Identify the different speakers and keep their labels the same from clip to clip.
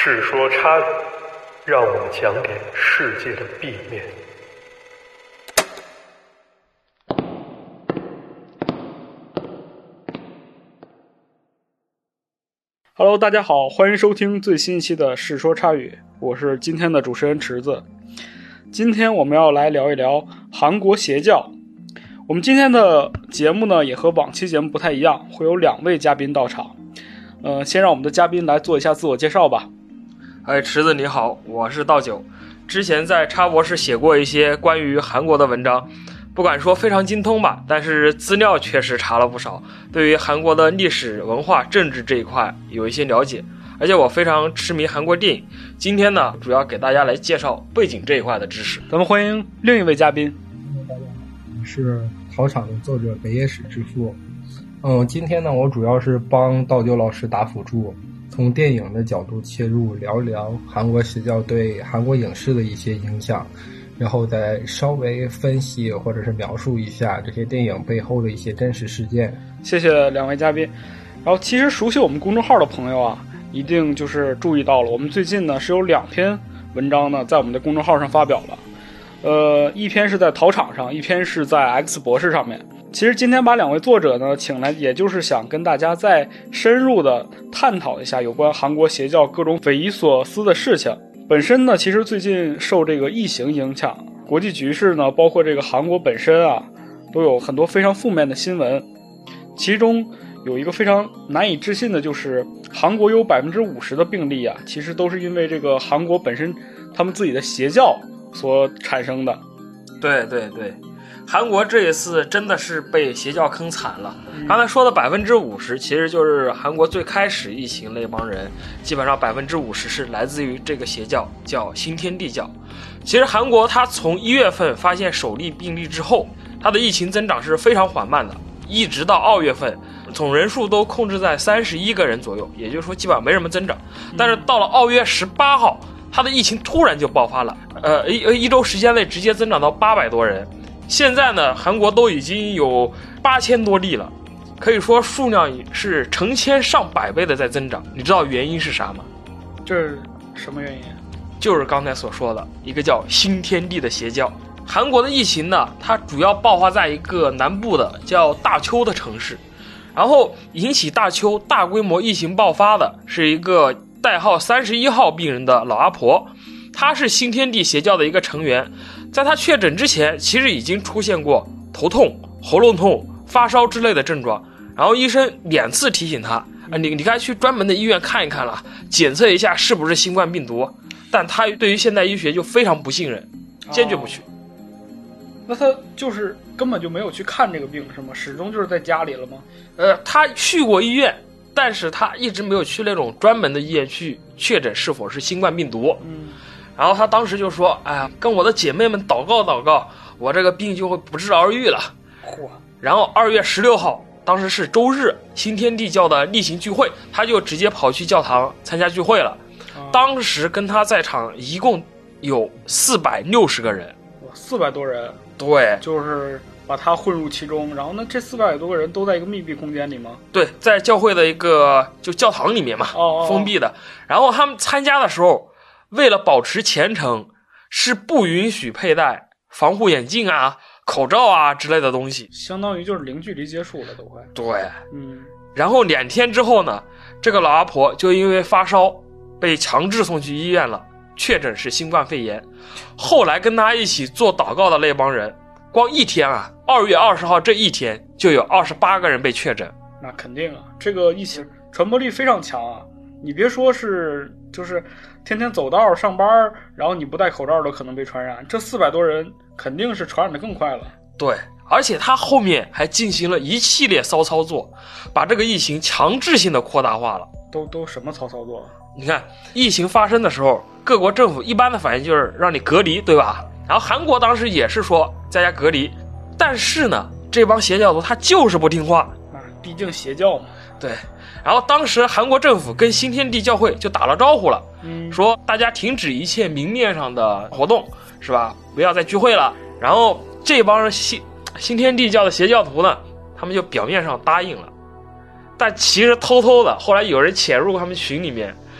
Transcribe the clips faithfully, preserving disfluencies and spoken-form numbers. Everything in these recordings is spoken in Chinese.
Speaker 1: 世说差语，让我们讲点世界的 B 面。
Speaker 2: Hello， 大家好，欢迎收听最新一期的《世说差语》，我是今天的主持人池子。今天我们要来聊一聊韩国邪教。我们今天的节目呢，也和往期节目不太一样，会有两位嘉宾到场。呃，先让我们的嘉宾来做一下自我介绍吧。
Speaker 3: 哎，池子你好，我是道九。之前在插博士写过一些关于韩国的文章，不敢说非常精通吧，但是资料确实查了不少，对于韩国的历史文化政治这一块有一些了解，而且我非常痴迷韩国电影。今天呢，主要给大家来介绍背景这一块的知识。
Speaker 2: 咱们欢迎另一位嘉宾。
Speaker 4: 大家好，我是考场的作者北野史之父。嗯，今天呢，我主要是帮道九老师打辅助，从电影的角度切入，聊一聊韩国邪教对韩国影视的一些影响，然后再稍微分析或者是描述一下这些电影背后的一些真实事件。
Speaker 2: 谢谢两位嘉宾。然后其实熟悉我们公众号的朋友啊，一定就是注意到了，我们最近呢是有两篇文章呢在我们的公众号上发表了，呃，一篇是在陶场上，一篇是在 X 博士上面。其实今天把两位作者呢请来，也就是想跟大家再深入的探讨一下有关韩国邪教各种匪夷所思的事情。本身呢，其实最近受这个疫情影响，国际局势呢，包括这个韩国本身啊，都有很多非常负面的新闻。其中有一个非常难以置信的，就是韩国有 百分之五十 的病例啊，其实都是因为这个韩国本身他们自己的邪教所产生的。
Speaker 3: 对对对，韩国这一次真的是被邪教坑惨了。刚才说的 百分之五十 其实就是韩国最开始疫情那帮人，基本上 百分之五十 是来自于这个邪教，叫新天地教。其实韩国它从一月份发现首例病例之后，它的疫情增长是非常缓慢的，一直到二月份总人数都控制在三十一个人左右，也就是说基本上没什么增长。但是到了二月十八号，它的疫情突然就爆发了，呃一一周时间内直接增长到八百多人。现在呢，韩国都已经有八千多例了，可以说数量是成千上百倍的在增长。你知道原因是啥吗？
Speaker 2: 这是什么原因？
Speaker 3: 就是刚才所说的一个叫新天地的邪教。韩国的疫情呢，它主要爆发在一个南部的叫大邱的城市，然后引起大邱大规模疫情爆发的是一个代号三十一号病人的老阿婆，她是新天地邪教的一个成员。在她确诊之前，其实已经出现过头痛、喉咙痛、发烧之类的症状，然后医生两次提醒她，啊，你你该去专门的医院看一看了，检测一下是不是新冠病毒。但她对于现代医学就非常不信任，坚决不去。
Speaker 2: 哦，那他就是根本就没有去看这个病是吗？始终就是在家里了吗？
Speaker 3: 呃，他去过医院，但是他一直没有去那种专门的医院去确诊是否是新冠病毒。
Speaker 2: 嗯，
Speaker 3: 然后他当时就说：“哎呀，跟我的姐妹们祷告祷告，我这个病就会不治而愈了。”
Speaker 2: 嚯！
Speaker 3: 然后二月十六号，当时是周日，新天地教的例行聚会，他就直接跑去教堂参加聚会了。啊，当时跟他在场一共有四百六十个人。
Speaker 2: 哇，四百多人。
Speaker 3: 对，
Speaker 2: 就是把他混入其中。然后呢，这四百多个人都在一个密闭空间里吗？
Speaker 3: 对，在教会的一个就教堂里面嘛，
Speaker 2: 哦哦，
Speaker 3: 封闭的。然后他们参加的时候，为了保持虔诚，是不允许佩戴防护眼镜啊、口罩啊之类的东西，
Speaker 2: 相当于就是零距离接触了都快。
Speaker 3: 对，
Speaker 2: 嗯。
Speaker 3: 然后两天之后呢，这个老阿婆就因为发烧被强制送去医院了，确诊是新冠肺炎。后来跟他一起做祷告的那帮人，光一天啊，二月二十号这一天就有二十八个人被确诊。
Speaker 2: 那肯定啊，这个疫情传播力非常强啊！你别说是就是天天走道上班，然后你不戴口罩都可能被传染，这四百多人肯定是传染的更快了。
Speaker 3: 对，而且他后面还进行了一系列骚操作，把这个疫情强制性的扩大化了。
Speaker 2: 都都什么骚操作？
Speaker 3: 你看，疫情发生的时候，各国政府一般的反应就是让你隔离，对吧？然后韩国当时也是说在家隔离，但是呢，这帮邪教徒他就是不听话。
Speaker 2: 啊，毕竟邪教嘛。
Speaker 3: 对。然后当时韩国政府跟新天地教会就打了招呼了，嗯，说大家停止一切明面上的活动，是吧？不要再聚会了。然后这帮新新天地教的邪教徒呢，他们就表面上答应了，但其实偷偷的，后来有人潜入他们群里面，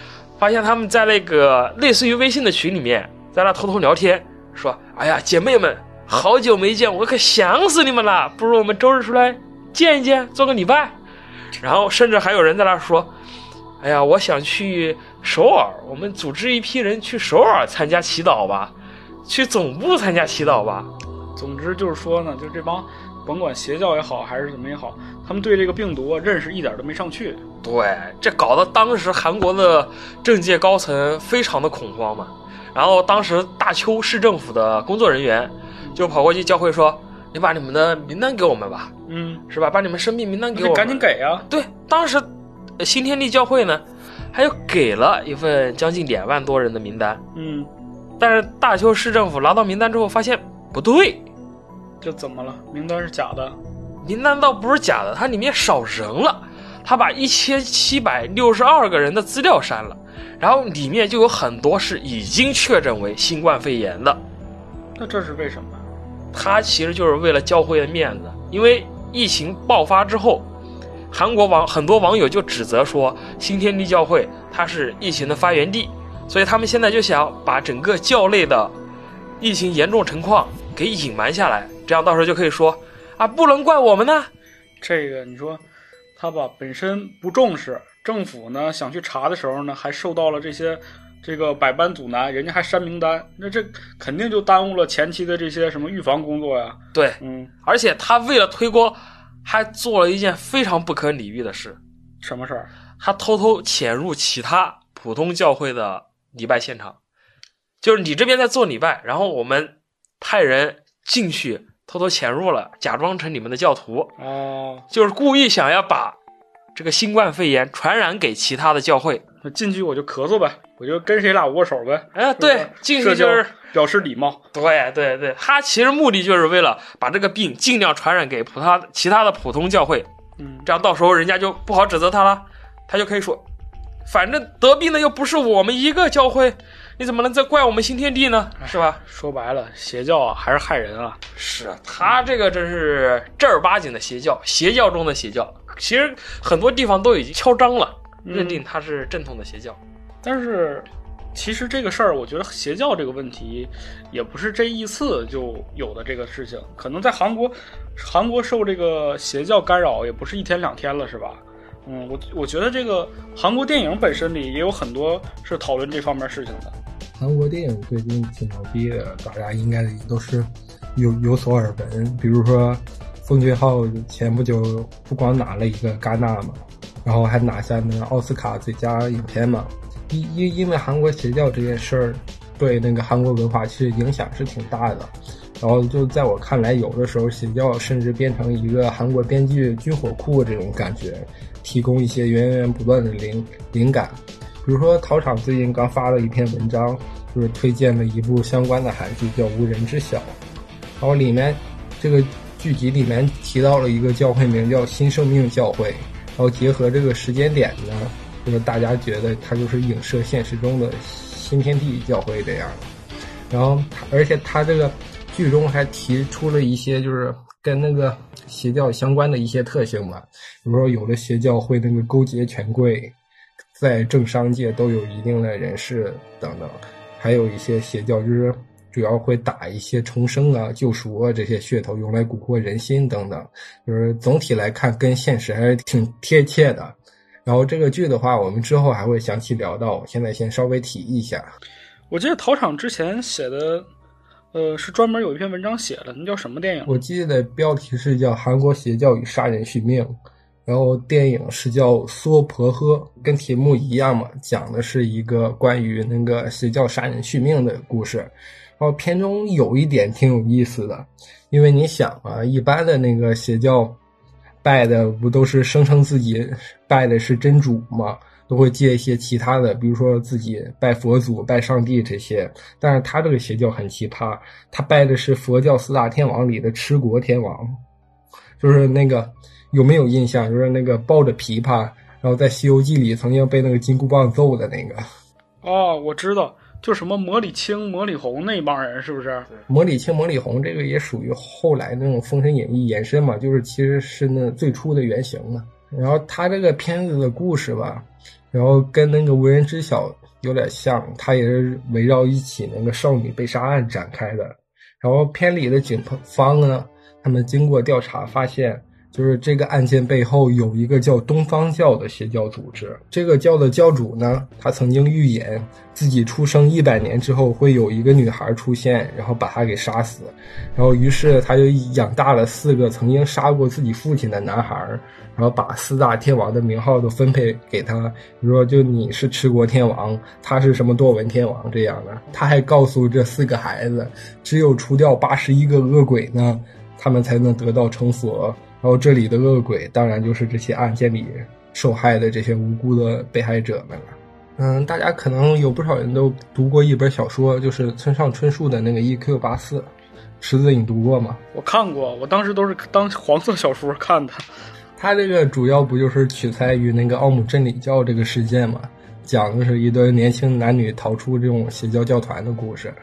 Speaker 3: 发现他们在那个类似于微信的群里面，在那偷偷聊天，说：“哎呀，姐妹们，好久没见，我可想死你们了，不如我们周日出来见一见，做个礼拜。”然后甚至还有人在那说：“哎呀，我想去首尔，我们组织一批人去首尔参加祈祷吧，去总部参加祈祷吧。”
Speaker 2: 总之就是说呢，就这帮甭管邪教也好还是怎么也好，他们对这个病毒认识一点都没上去。
Speaker 3: 对，这搞得当时韩国的政界高层非常的恐慌嘛。然后当时大邱市政府的工作人员就跑过去教会说：“你把你们的名单给我们吧，
Speaker 2: 嗯，
Speaker 3: 是吧？把你们生病名单给我们，
Speaker 2: 赶紧给啊！”
Speaker 3: 对，当时新天地教会呢，还有给了一份将近两万多人的名单，
Speaker 2: 嗯，
Speaker 3: 但是大邱市政府拿到名单之后发现不对。
Speaker 2: 这怎么了？名单是假的？
Speaker 3: 名单倒不是假的，它里面少人了，他把一千七百六十二个人的资料删了，然后里面就有很多是已经确诊为新冠肺炎的。
Speaker 2: 那这是为什么？
Speaker 3: 他其实就是为了教会的面子，因为疫情爆发之后，韩国网很多网友就指责说新天地教会它是疫情的发源地，所以他们现在就想把整个教内的疫情严重情况给隐瞒下来，这样到时候就可以说啊，不能怪我们呢。
Speaker 2: 这个你说他吧本身不重视，政府呢想去查的时候呢还受到了这些这个百般阻拦，人家还删名单，那这肯定就耽误了前期的这些什么预防工作呀。
Speaker 3: 对，
Speaker 2: 嗯，
Speaker 3: 而且他为了推锅还做了一件非常不可理喻的事。
Speaker 2: 什么事儿？
Speaker 3: 他偷偷潜入其他普通教会的礼拜现场，就是你这边在做礼拜，然后我们派人进去偷偷潜入了，假装成你们的教徒，
Speaker 2: 哦，
Speaker 3: 就是故意想要把这个新冠肺炎传染给其他的教会。
Speaker 2: 那进去我就咳嗽呗，我就跟谁俩握手呗。
Speaker 3: 哎，对，进去就是
Speaker 2: 表示礼貌。
Speaker 3: 对对对，他其实目的就是为了把这个病尽量传染给普他其他的普通教会，
Speaker 2: 嗯，
Speaker 3: 这样到时候人家就不好指责他了，他就可以说，反正得病的又不是我们一个教会，你怎么能再怪我们新天地呢？是吧？
Speaker 2: 说白了，邪教啊还是害人啊。
Speaker 3: 是啊，他这个真是正儿八经的邪教，邪教中的邪教。其实很多地方都已经敲章了，认定他是正统的邪教。
Speaker 2: 嗯、但是其实这个事儿，我觉得邪教这个问题也不是这一次就有的这个事情，可能在韩国，韩国受这个邪教干扰也不是一天两天了，是吧？嗯，我我觉得这个韩国电影本身里也有很多是讨论这方面事情的。
Speaker 4: 韩国电影最近挺牛逼的，大家应该都是有有所耳闻。比如说，奉俊昊前不久不光拿了一个戛纳嘛，然后还拿下那个奥斯卡最佳影片嘛。因因因为韩国邪教这件事儿，对那个韩国文化其实影响是挺大的。然后就在我看来，有的时候邪教甚至变成一个韩国编剧军火库这种感觉，提供一些源源不断的灵灵感。比如说陶厂最近刚发了一篇文章，就是推荐了一部相关的韩剧叫《无人知晓》，然后里面这个剧集里面提到了一个教会名叫新生命教会，然后结合这个时间点呢，就是大家觉得它就是影射现实中的新天地教会这样的。然后而且它这个剧中还提出了一些就是跟那个邪教相关的一些特性吧，比如说有的邪教会那个勾结权贵，在政商界都有一定的人士等等，还有一些邪教就是主要会打一些重生啊、救赎啊这些噱头，用来蛊惑人心等等，就是总体来看跟现实还是挺贴切的。然后这个剧的话，我们之后还会详细聊到，我现在先稍微提一下。
Speaker 2: 我记得陶厂之前写的呃，是专门有一篇文章写的，那叫什么电影？
Speaker 4: 我记得标题是叫《韩国邪教与杀人续命》，然后电影是叫《娑婆诃》，跟题目一样嘛，讲的是一个关于那个邪教杀人续命的故事。然后片中有一点挺有意思的，因为你想啊，一般的那个邪教拜的不都是声称自己拜的是真主吗？都会借一些其他的，比如说自己拜佛祖、拜上帝这些。但是他这个邪教很奇葩，他拜的是佛教四大天王里的持国天王，就是那个有没有印象？就是那个抱着琵琶，然后在《西游记》里曾经被那个金箍棒揍的那个。
Speaker 2: 哦，我知道，就什么魔礼青、魔礼红那帮人，是不是？
Speaker 4: 魔礼青、魔礼红这个也属于后来那种《封神演义》延伸嘛，就是其实是那最初的原型嘛。然后他这个片子的故事吧，然后跟那个无人知晓有点像，它也是围绕一起那个少女被杀案展开的。然后片里的警方呢，他们经过调查发现，就是这个案件背后有一个叫东方教的邪教组织。这个教的教主呢，他曾经预言自己出生一百年之后会有一个女孩出现，然后把他给杀死。然后于是他就养大了四个曾经杀过自己父亲的男孩，然后把四大天王的名号都分配给他，比如说就你是持国天王，他是什么多闻天王这样的。他还告诉这四个孩子，只有除掉八十一个恶鬼呢，他们才能得到成佛。然后这里的恶鬼当然就是这些案件里受害的这些无辜的被害者们了。嗯，大家可能有不少人都读过一本小说，就是村上春树的那个 E Q 八四，池子你读过吗？
Speaker 2: 我看过，我当时都是当黄色小说看的。
Speaker 4: 他这个主要不就是取材于那个奥姆真理教这个事件嘛，讲的是一对年轻男女逃出这种邪教教团的故事。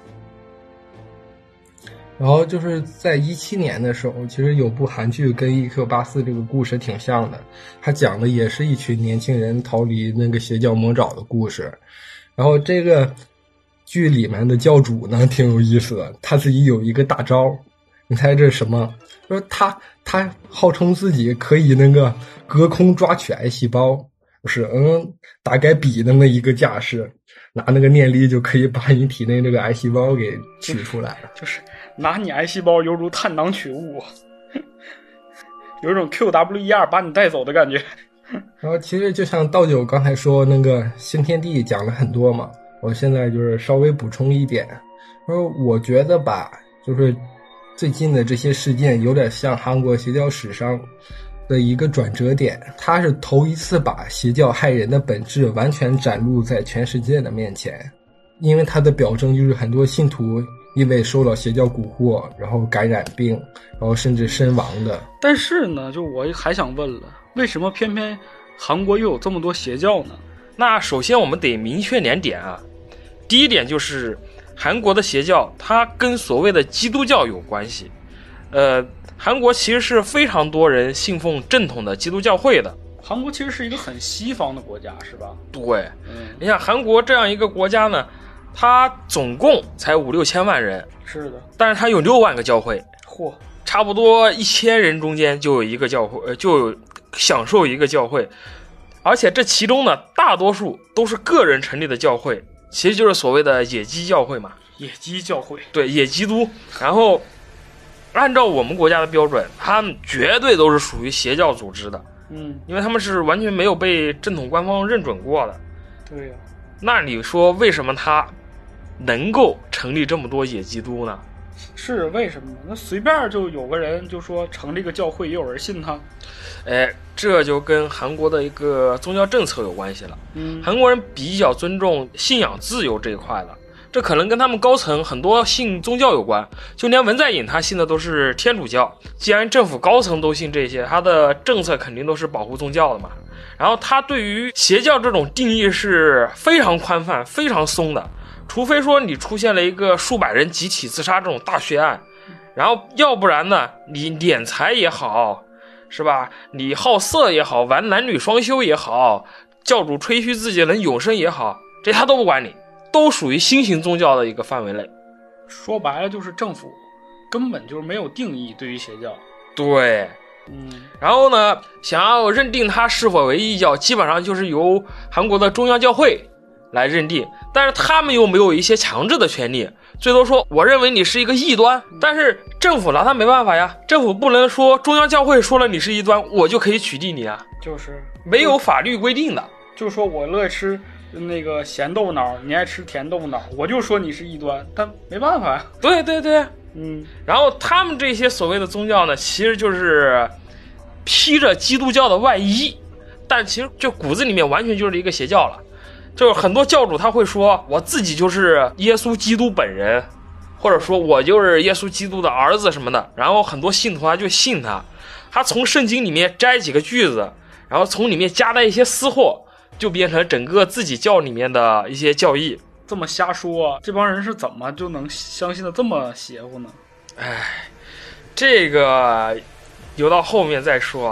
Speaker 4: 然后就是在一七年的时候，其实有部韩剧跟 E Q 八四这个故事挺像的，他讲的也是一群年轻人逃离那个邪教魔爪的故事。然后这个剧里面的教主呢挺有意思的，他自己有一个大招，你猜这是什么？说他他号称自己可以那个隔空抓取癌细胞，就是嗯大概比的那一个架势，拿那个念力就可以把你体内这个癌细胞给取出来了，
Speaker 2: 就是拿你癌细胞犹如探囊取物，有一种 Q W E R 把你带走的感觉。
Speaker 4: 然后其实就像道九刚才说那个新天地讲了很多嘛，我现在就是稍微补充一点。然后我觉得吧，就是最近的这些事件有点像韩国邪教史上的一个转折点，它是头一次把邪教害人的本质完全展露在全世界的面前。因为它的表征就是很多信徒因为受到邪教蛊惑，然后感染病，然后甚至身亡的。
Speaker 2: 但是呢，就我还想问了，为什么偏偏韩国又有这么多邪教呢？
Speaker 3: 那首先我们得明确两点啊。第一点就是韩国的邪教它跟所谓的基督教有关系。呃，韩国其实是非常多人信奉正统的基督教会的。
Speaker 2: 韩国其实是一个很西方的国家，是吧？
Speaker 3: 对，
Speaker 2: 嗯，
Speaker 3: 你想韩国这样一个国家呢，它总共才五六千万人，
Speaker 2: 是的，
Speaker 3: 但是它有六万个教会，
Speaker 2: 嚯，
Speaker 3: 差不多一千人中间就有一个教会，就有享受一个教会，而且这其中呢，大多数都是个人成立的教会，其实就是所谓的野鸡教会嘛，
Speaker 2: 野鸡教会，
Speaker 3: 对，野基督。然后按照我们国家的标准，他们绝对都是属于邪教组织的，
Speaker 2: 嗯，
Speaker 3: 因为他们是完全没有被正统官方认准过的。
Speaker 2: 对呀、啊，
Speaker 3: 那你说为什么他能够成立这么多野基督呢？
Speaker 2: 是为什么？那随便就有个人就说成立个教会，也有人信他。
Speaker 3: 哎，这就跟韩国的一个宗教政策有关系了。
Speaker 2: 嗯，
Speaker 3: 韩国人比较尊重信仰自由这一块的，这可能跟他们高层很多信宗教有关。就连文在寅他信的都是天主教，既然政府高层都信这些，他的政策肯定都是保护宗教的嘛。然后他对于邪教这种定义是非常宽泛、非常松的。除非说你出现了一个数百人集体自杀这种大血案，然后要不然呢，你敛财也好，是吧？你好色也好，玩男女双修也好，教主吹嘘自己能永生也好，这他都不管你，都属于新型宗教的一个范围内。
Speaker 2: 说白了就是政府根本就是没有定义对于邪教。
Speaker 3: 对，
Speaker 2: 嗯，
Speaker 3: 然后呢，想要认定它是否为异教，基本上就是由韩国的中央教会来认定，但是他们又没有一些强制的权利，最多说我认为你是一个异端，但是政府拿他没办法呀，政府不能说中央教会说了你是异端，我就可以取缔你啊，
Speaker 2: 就是
Speaker 3: 没有法律规定的。
Speaker 2: 就是说我乐意吃那个咸豆腐脑，你爱吃甜豆腐脑，我就说你是异端，但没办法呀。
Speaker 3: 对对对，
Speaker 2: 嗯，
Speaker 3: 然后他们这些所谓的宗教呢，其实就是披着基督教的外衣，但其实就骨子里面完全就是一个邪教了。就是很多教主他会说我自己就是耶稣基督本人，或者说我就是耶稣基督的儿子什么的，然后很多信徒他就信他，他从圣经里面摘几个句子，然后从里面加了一些私货，就变成整个自己教里面的一些教义。
Speaker 2: 这么瞎说，这帮人是怎么就能相信的这么邪乎呢？
Speaker 3: 唉，这个留到后面再说。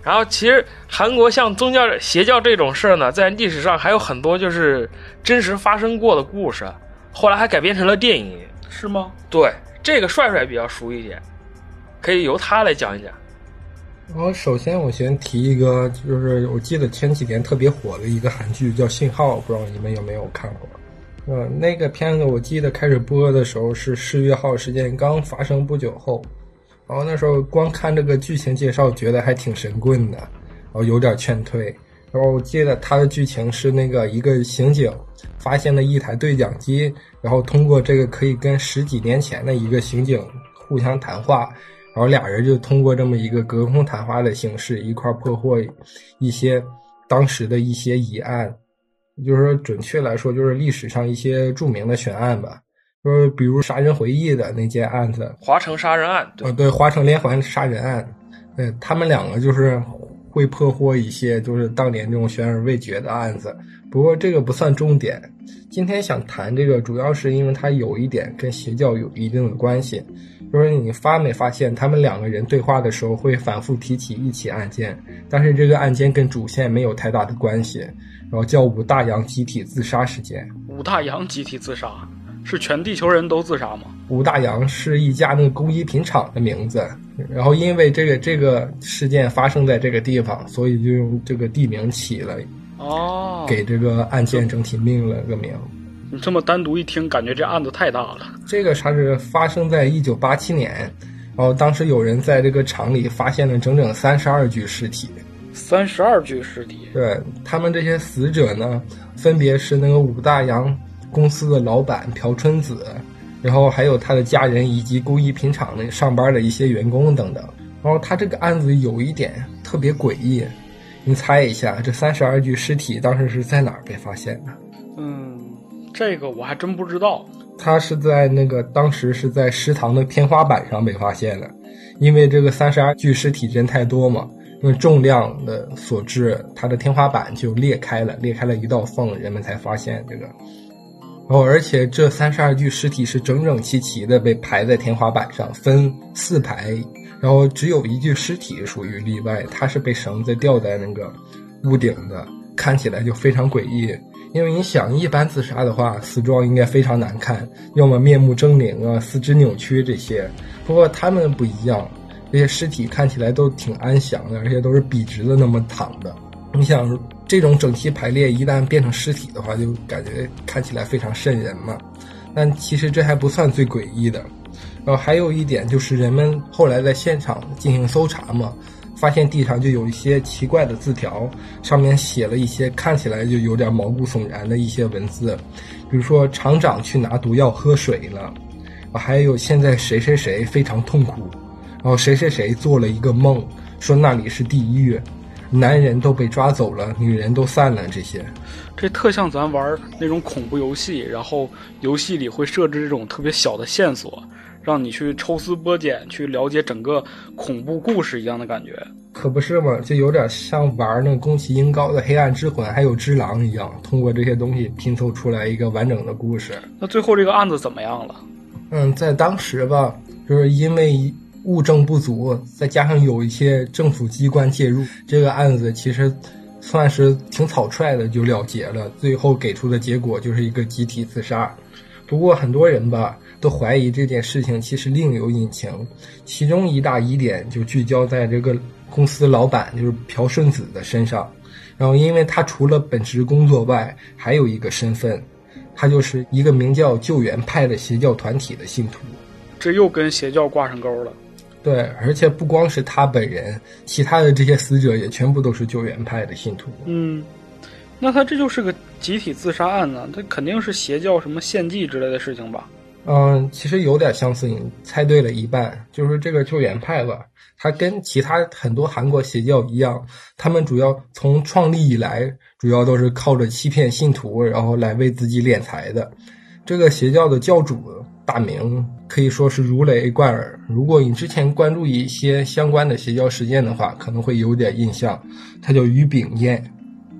Speaker 3: 然后其实韩国像宗教邪教这种事儿呢，在历史上还有很多就是真实发生过的故事，后来还改编成了电影。
Speaker 2: 是吗？
Speaker 3: 对，这个帅帅比较熟一点，可以由他来讲一讲。
Speaker 4: 然后首先我先提一个，就是我记得前几年特别火的一个韩剧叫《信号》，不知道你们有没有看过。呃，那个片子我记得开始播的时候是世越号事件刚发生不久后，然后那时候光看这个剧情介绍觉得还挺神棍的，然后有点劝退。然后我记得它的剧情是那个一个刑警发现了一台对讲机，然后通过这个可以跟十几年前的一个刑警互相谈话，然后俩人就通过这么一个隔空谈话的形式一块破获一些当时的一些疑案，就是说准确来说就是历史上一些著名的悬案吧，就是比如杀人回忆的那件案子，
Speaker 3: 华城杀人案。对、
Speaker 4: 呃、对，华城连环杀人案，对，他们两个就是会破获一些就是当年这种悬而未决的案子。不过这个不算重点，今天想谈这个主要是因为它有一点跟邪教有一定的关系，就是你发没发现他们两个人对话的时候会反复提起一起案件，但是这个案件跟主线没有太大的关系，然后叫五大洋集体自杀事件。
Speaker 2: 五大洋集体自杀是全地球人都自杀吗？
Speaker 4: 五大洋是一家那个工艺品厂的名字，然后因为这个这个事件发生在这个地方，所以就用这个地名起了，
Speaker 2: 哦，
Speaker 4: 给这个案件整体命了个名。
Speaker 2: 你这么单独一听，感觉这案子太大了。
Speaker 4: 这个它是发生在一九八七年，然后当时有人在这个厂里发现了整整三十二具尸体。
Speaker 2: 三十二具尸体？
Speaker 4: 对，他们这些死者呢，分别是那个五大洋公司的老板朴春子，然后还有他的家人以及工艺品厂那上班的一些员工等等。然后他这个案子有一点特别诡异，你猜一下，这三十二具尸体当时是在哪儿被发现的？
Speaker 2: 嗯，这个我还真不知道。
Speaker 4: 他是在那个当时是在食堂的天花板上被发现的，因为这个三十二具尸体人太多嘛，因为重量的所致，它的天花板就裂开了，裂开了一道缝，人们才发现这个。然后而且这三十二具尸体是整整齐齐的被排在天花板上，分四排，然后只有一具尸体属于例外，它是被绳子吊在那个屋顶的，看起来就非常诡异。因为你想一般自杀的话，死状应该非常难看，要么面目狰狞啊，四肢扭曲这些。不过他们不一样，这些尸体看起来都挺安详的，而且都是笔直的那么躺的。你想这种整齐排列一旦变成尸体的话，就感觉看起来非常瘆人嘛。但其实这还不算最诡异的。然后还有一点就是人们后来在现场进行搜查嘛，发现地上就有一些奇怪的字条，上面写了一些看起来就有点毛骨悚然的一些文字，比如说厂长去拿毒药喝水了，还有现在谁谁谁非常痛苦，然后谁谁谁做了一个梦，说那里是地狱，男人都被抓走了，女人都散了，这些。
Speaker 2: 这特像咱玩那种恐怖游戏，然后游戏里会设置这种特别小的线索，让你去抽丝剥茧，去了解整个恐怖故事一样的感觉。
Speaker 4: 可不是嘛，就有点像玩那个宫崎英高的黑暗之魂还有只狼一样，通过这些东西拼凑出来一个完整的故事。
Speaker 2: 那最后这个案子怎么样了？
Speaker 4: 嗯，在当时吧，就是因为物证不足，再加上有一些政府机关介入，这个案子其实算是挺草率的就了结了，最后给出的结果就是一个集体自杀。不过很多人吧都怀疑这件事情其实另有隐情，其中一大疑点就聚焦在这个公司老板就是朴顺子的身上。然后因为他除了本职工作外还有一个身份，他就是一个名叫救援派的邪教团体的信徒。
Speaker 2: 这又跟邪教挂上钩了。
Speaker 4: 对，而且不光是他本人，其他的这些死者也全部都是救援派的信徒。
Speaker 2: 嗯，那他这就是个集体自杀案呢，他肯定是邪教什么献祭之类的事情吧？
Speaker 4: 嗯，其实有点相似，你猜对了一半。就是这个救援派吧，它跟其他很多韩国邪教一样，他们主要从创立以来主要都是靠着欺骗信徒然后来为自己敛财的。这个邪教的教主大名可以说是如雷贯耳，如果你之前关注一些相关的邪教事件的话，可能会有点印象。他叫于炳彦，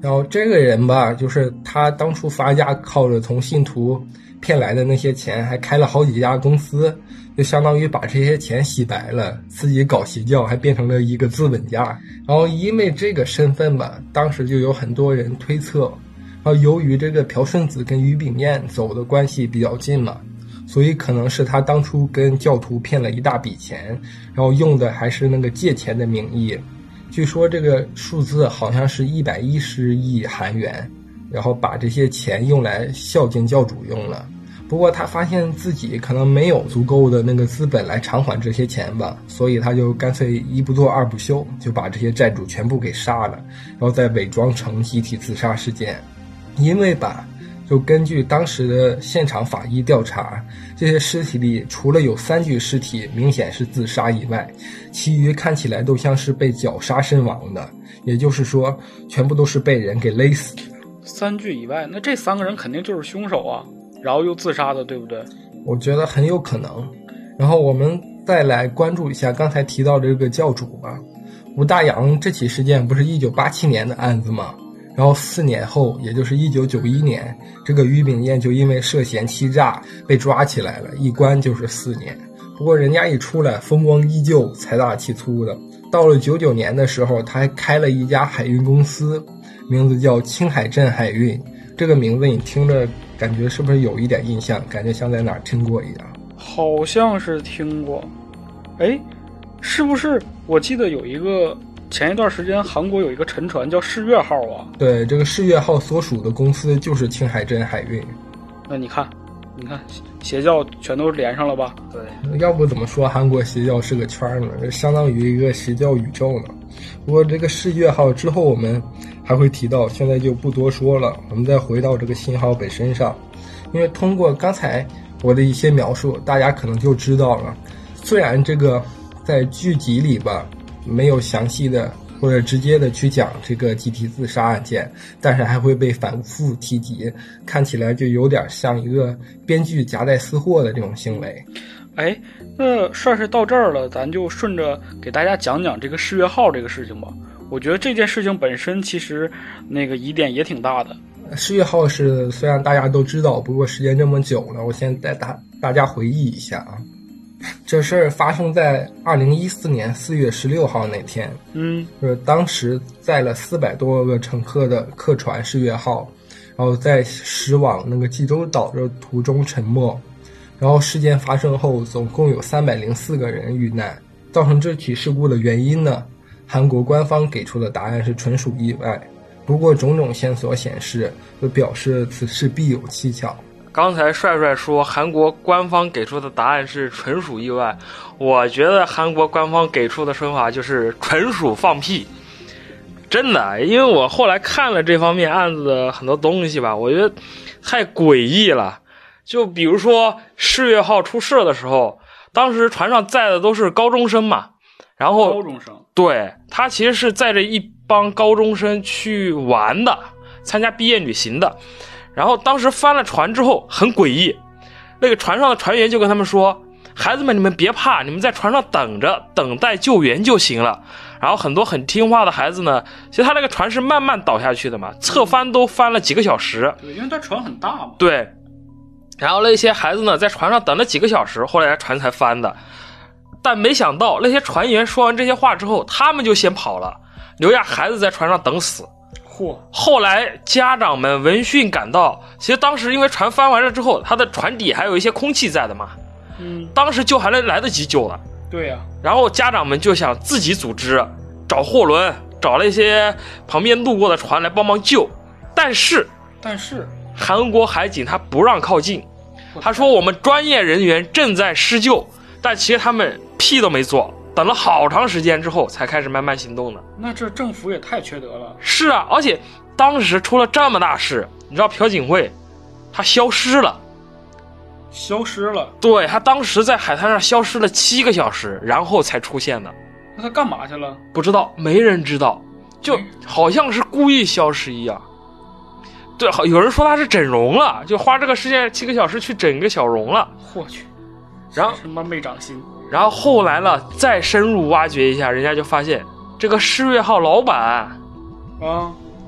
Speaker 4: 然后这个人吧，就是他当初发家靠着从信徒骗来的那些钱，还开了好几家公司，就相当于把这些钱洗白了，自己搞邪教还变成了一个资本家。然后因为这个身份吧，当时就有很多人推测，然后由于这个朴顺子跟于炳彦走的关系比较近嘛，所以可能是他当初跟教徒骗了一大笔钱，然后用的还是那个借钱的名义。据说这个数字好像是一百一十亿韩元，然后把这些钱用来孝敬教主用了。不过他发现自己可能没有足够的那个资本来偿还这些钱吧，所以他就干脆一不做二不休，就把这些债主全部给杀了，然后再伪装成集体自杀事件。因为吧，就根据当时的现场法医调查，这些尸体里除了有三具尸体明显是自杀以外，其余看起来都像是被绞杀身亡的，也就是说全部都是被人给勒死的。
Speaker 2: 三具以外，那这三个人肯定就是凶手啊，然后又自杀的，对不对？
Speaker 4: 我觉得很有可能。然后我们再来关注一下刚才提到的这个教主吧。吴大洋这起事件不是一九八七年的案子吗？然后四年后，也就是一九九一年，这个于炳彦就因为涉嫌欺诈被抓起来了，一关就是四年。不过人家一出来风光依旧，财大气粗的。到了九九年的时候，他还开了一家海运公司，名字叫青海镇海运。这个名字你听着感觉是不是有一点印象？感觉像在哪儿听过一样。
Speaker 2: 好像是听过。哎，是不是我记得有一个前一段时间韩国有一个沉船叫世越号啊？
Speaker 4: 对，这个世越号所属的公司就是青海镇海运。
Speaker 2: 那你看你看邪教全都连上了吧？
Speaker 3: 对，
Speaker 4: 要不怎么说韩国邪教是个圈呢？这相当于一个邪教宇宙呢。不过这个世越号之后我们还会提到，现在就不多说了。我们再回到这个信号本身上，因为通过刚才我的一些描述，大家可能就知道了，虽然这个在剧集里吧没有详细的或者直接的去讲这个集体自杀案件，但是还会被反复提及，看起来就有点像一个编剧夹带私货的这种行为。
Speaker 2: 哎，那帅帅到这儿了，咱就顺着给大家讲讲这个世越号这个事情吧。我觉得这件事情本身其实那个疑点也挺大的。
Speaker 4: 世越号是虽然大家都知道，不过时间这么久了，我先带大大家回忆一下啊。这事儿发生在二零一四年四月十六号那天，
Speaker 2: 嗯，
Speaker 4: 就是当时载了四百多个乘客的客船世越号，然后在驶往那个济州岛的途中沉没。然后事件发生后，总共有三百零四个人遇难。造成这起事故的原因呢，韩国官方给出的答案是纯属意外。不过种种线索显示，就表示此事必有蹊跷。
Speaker 3: 刚才帅帅说韩国官方给出的答案是纯属意外，我觉得韩国官方给出的说法就是纯属放屁。真的，因为我后来看了这方面案子的很多东西吧，我觉得太诡异了。就比如说世越号出事的时候，当时船上载的都是高中生嘛，然后
Speaker 2: 高中生，
Speaker 3: 对，他其实是载着一帮高中生去玩的，参加毕业旅行的。然后当时翻了船之后很诡异，那个船上的船员就跟他们说，孩子们你们别怕，你们在船上等着等待救援就行了。然后很多很听话的孩子呢，其实他那个船是慢慢倒下去的嘛，侧翻都翻了几个小时。
Speaker 2: 对，因为他船很大嘛。
Speaker 3: 对，然后那些孩子呢在船上等了几个小时，后来船才翻的。但没想到那些船员说完这些话之后，他们就先跑了，留下孩子在船上等死。
Speaker 2: 嚯！
Speaker 3: 后来家长们闻讯赶到，其实当时因为船翻完了之后，它的船底还有一些空气在的嘛，
Speaker 2: 嗯，
Speaker 3: 当时就还能来得及救了。
Speaker 2: 对呀、啊。
Speaker 3: 然后家长们就想自己组织找货轮，找了一些旁边路过的船来帮忙救，但是
Speaker 2: 但是
Speaker 3: 韩国海警他不让靠近，他说我们专业人员正在施救，但其实他们屁都没做，等了好长时间之后才开始慢慢行动的。
Speaker 2: 那这政府也太缺德了。
Speaker 3: 是啊，而且当时出了这么大事，你知道朴槿惠他消失了。
Speaker 2: 消失了？
Speaker 3: 对，他当时在海滩上消失了七个小时，然后才出现的。
Speaker 2: 那他干嘛去了？
Speaker 3: 不知道，没人知道，就好像是故意消失一样。对，好，有人说他是整容了，就花这个时间七个小时去整个小容了。
Speaker 2: 我去，
Speaker 3: 然后
Speaker 2: 什么没长心？
Speaker 3: 然后后来呢，再深入挖掘一下，人家就发现这个世越号老板
Speaker 2: 啊，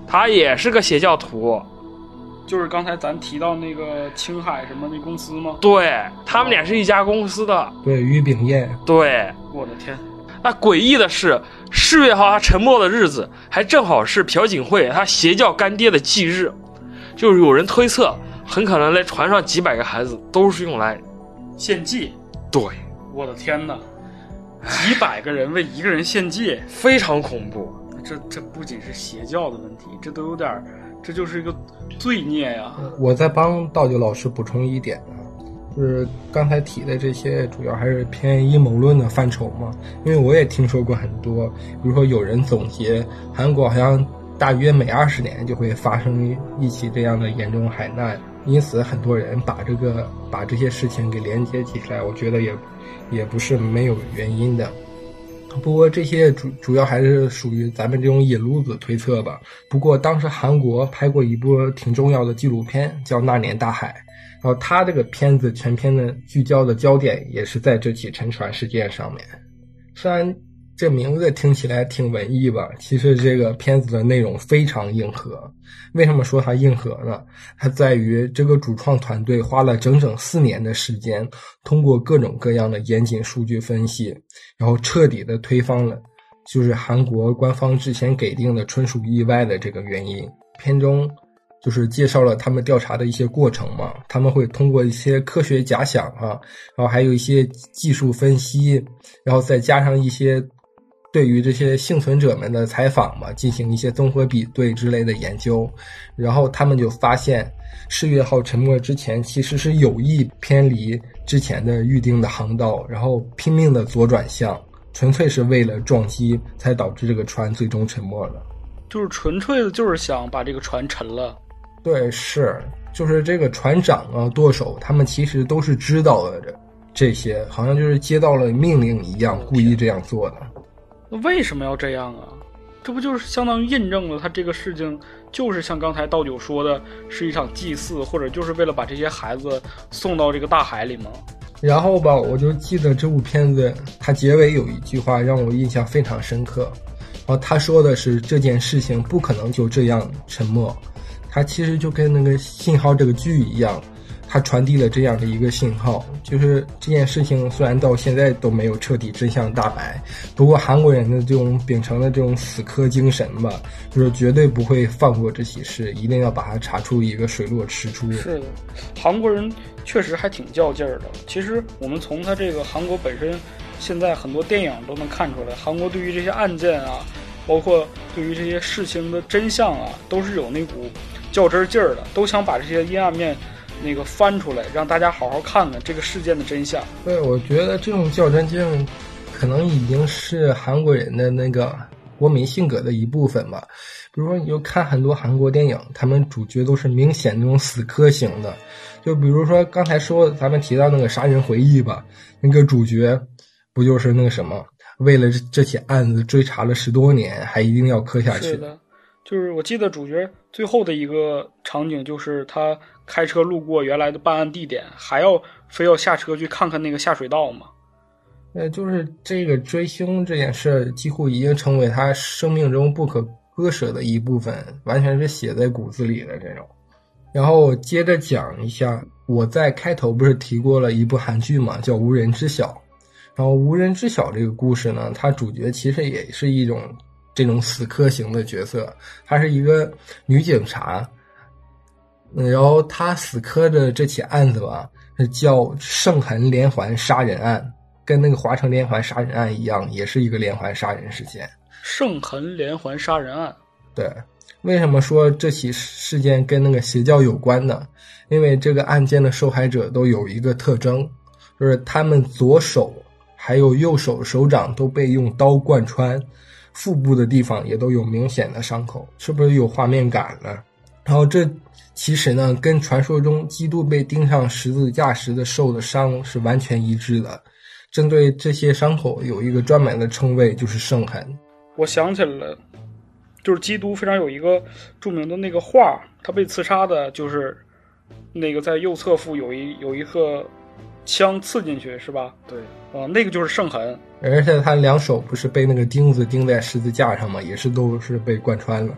Speaker 3: 他也是个邪教徒。
Speaker 2: 就是刚才咱提到那个青海什么那公司吗？
Speaker 3: 对，他们俩是一家公司的。
Speaker 4: 对，于炳彦。
Speaker 3: 对，
Speaker 2: 我的天！
Speaker 3: 那诡异的是，四月号他沉没的日子，还正好是朴槿惠他邪教干爹的忌日，就是有人推测，很可能那船上几百个孩子都是用来
Speaker 2: 献祭。
Speaker 3: 对，
Speaker 2: 我的天哪！几百个人为一个人献祭，
Speaker 3: 非常恐怖。
Speaker 2: 这这不仅是邪教的问题，这都有点，这就是一个罪孽呀。
Speaker 4: 我再帮道九老师补充一点啊，就是刚才提的这些主要还是偏阴谋论的范畴嘛。因为我也听说过很多，比如说有人总结韩国好像大约每二十年就会发生一起这样的严重海难，因此很多人把这个把这些事情给连接起来，我觉得也也不是没有原因的。不过这些主主要还是属于咱们这种野路子推测吧。不过当时韩国拍过一部挺重要的纪录片叫《那年大海》，然后他这个片子全片的聚焦的焦点也是在这起沉船事件上面。虽然这名字听起来挺文艺吧，其实这个片子的内容非常硬核。为什么说它硬核呢？它在于这个主创团队花了整整四年的时间，通过各种各样的严谨数据分析，然后彻底的推翻了就是韩国官方之前给定的纯属意外的这个原因。片中就是介绍了他们调查的一些过程嘛，他们会通过一些科学假想啊，然后还有一些技术分析，然后再加上一些对于这些幸存者们的采访嘛，进行一些综合比对之类的研究，然后他们就发现世越号沉没之前其实是有意偏离之前的预定的航道，然后拼命的左转向，纯粹是为了撞击才导致这个船最终沉没了。
Speaker 2: 就是纯粹的就是想把这个船沉了。
Speaker 4: 对，是，就是这个船长啊舵手他们其实都是知道的这些，好像就是接到了命令一样，故意这样做的。
Speaker 2: 那为什么要这样啊？这不就是相当于印证了他这个事情就是像刚才道九说的，是一场祭祀，或者就是为了把这些孩子送到这个大海里吗？
Speaker 4: 然后吧，我就记得这部片子它结尾有一句话让我印象非常深刻，然后他说的是这件事情不可能就这样沉没，它其实就跟那个信号这个剧一样，它传递了这样的一个信号，就是这件事情虽然到现在都没有彻底真相大白，不过韩国人的这种秉承的这种死磕精神吧，就是绝对不会放过这起事，一定要把它查出一个水落石出。
Speaker 2: 是的，韩国人确实还挺较劲儿的。其实我们从他这个韩国本身现在很多电影都能看出来，韩国对于这些案件啊，包括对于这些事情的真相啊，都是有那股较真劲儿的，都想把这些阴暗面那个翻出来，让大家好好看看这个事件的真相。
Speaker 4: 对，我觉得这种较真劲可能已经是韩国人的那个国民性格的一部分吧。比如说你就看很多韩国电影，他们主角都是明显那种死磕型的，就比如说刚才说咱们提到那个杀人回忆吧，那个主角不就是那个什么，为了这起案子追查了十多年，还一定要磕下去。
Speaker 2: 是的，就是我记得主角最后的一个场景就是他开车路过原来的办案地点，还要非要下车去看看那个下水道嘛。
Speaker 4: 呃，就是这个追凶这件事几乎已经成为他生命中不可割舍的一部分，完全是写在骨子里的这种。然后我接着讲一下，我在开头不是提过了一部韩剧嘛，叫《无人知晓》。然后《无人知晓》这个故事呢，它主角其实也是一种这种死磕型的角色，她是一个女警察，然后她死磕的这起案子吧，叫圣痕连环杀人案，跟那个华城连环杀人案一样，也是一个连环杀人事件。
Speaker 2: 圣痕连环杀人案，
Speaker 4: 对，为什么说这起事件跟那个邪教有关呢？因为这个案件的受害者都有一个特征，就是他们左手还有右手手掌都被用刀贯穿，腹部的地方也都有明显的伤口，是不是有画面感呢？然后这其实呢跟传说中基督被钉上十字架时的受的伤是完全一致的。针对这些伤口有一个专门的称谓，就是圣痕。
Speaker 2: 我想起来了，就是基督非常有一个著名的那个画，他被刺杀的就是那个在右侧腹有一有一个枪刺进去，是吧？
Speaker 3: 对，
Speaker 2: 啊、呃，那个就是圣痕。
Speaker 4: 而且他两手不是被那个钉子钉在十字架上吗？也是都是被贯穿了。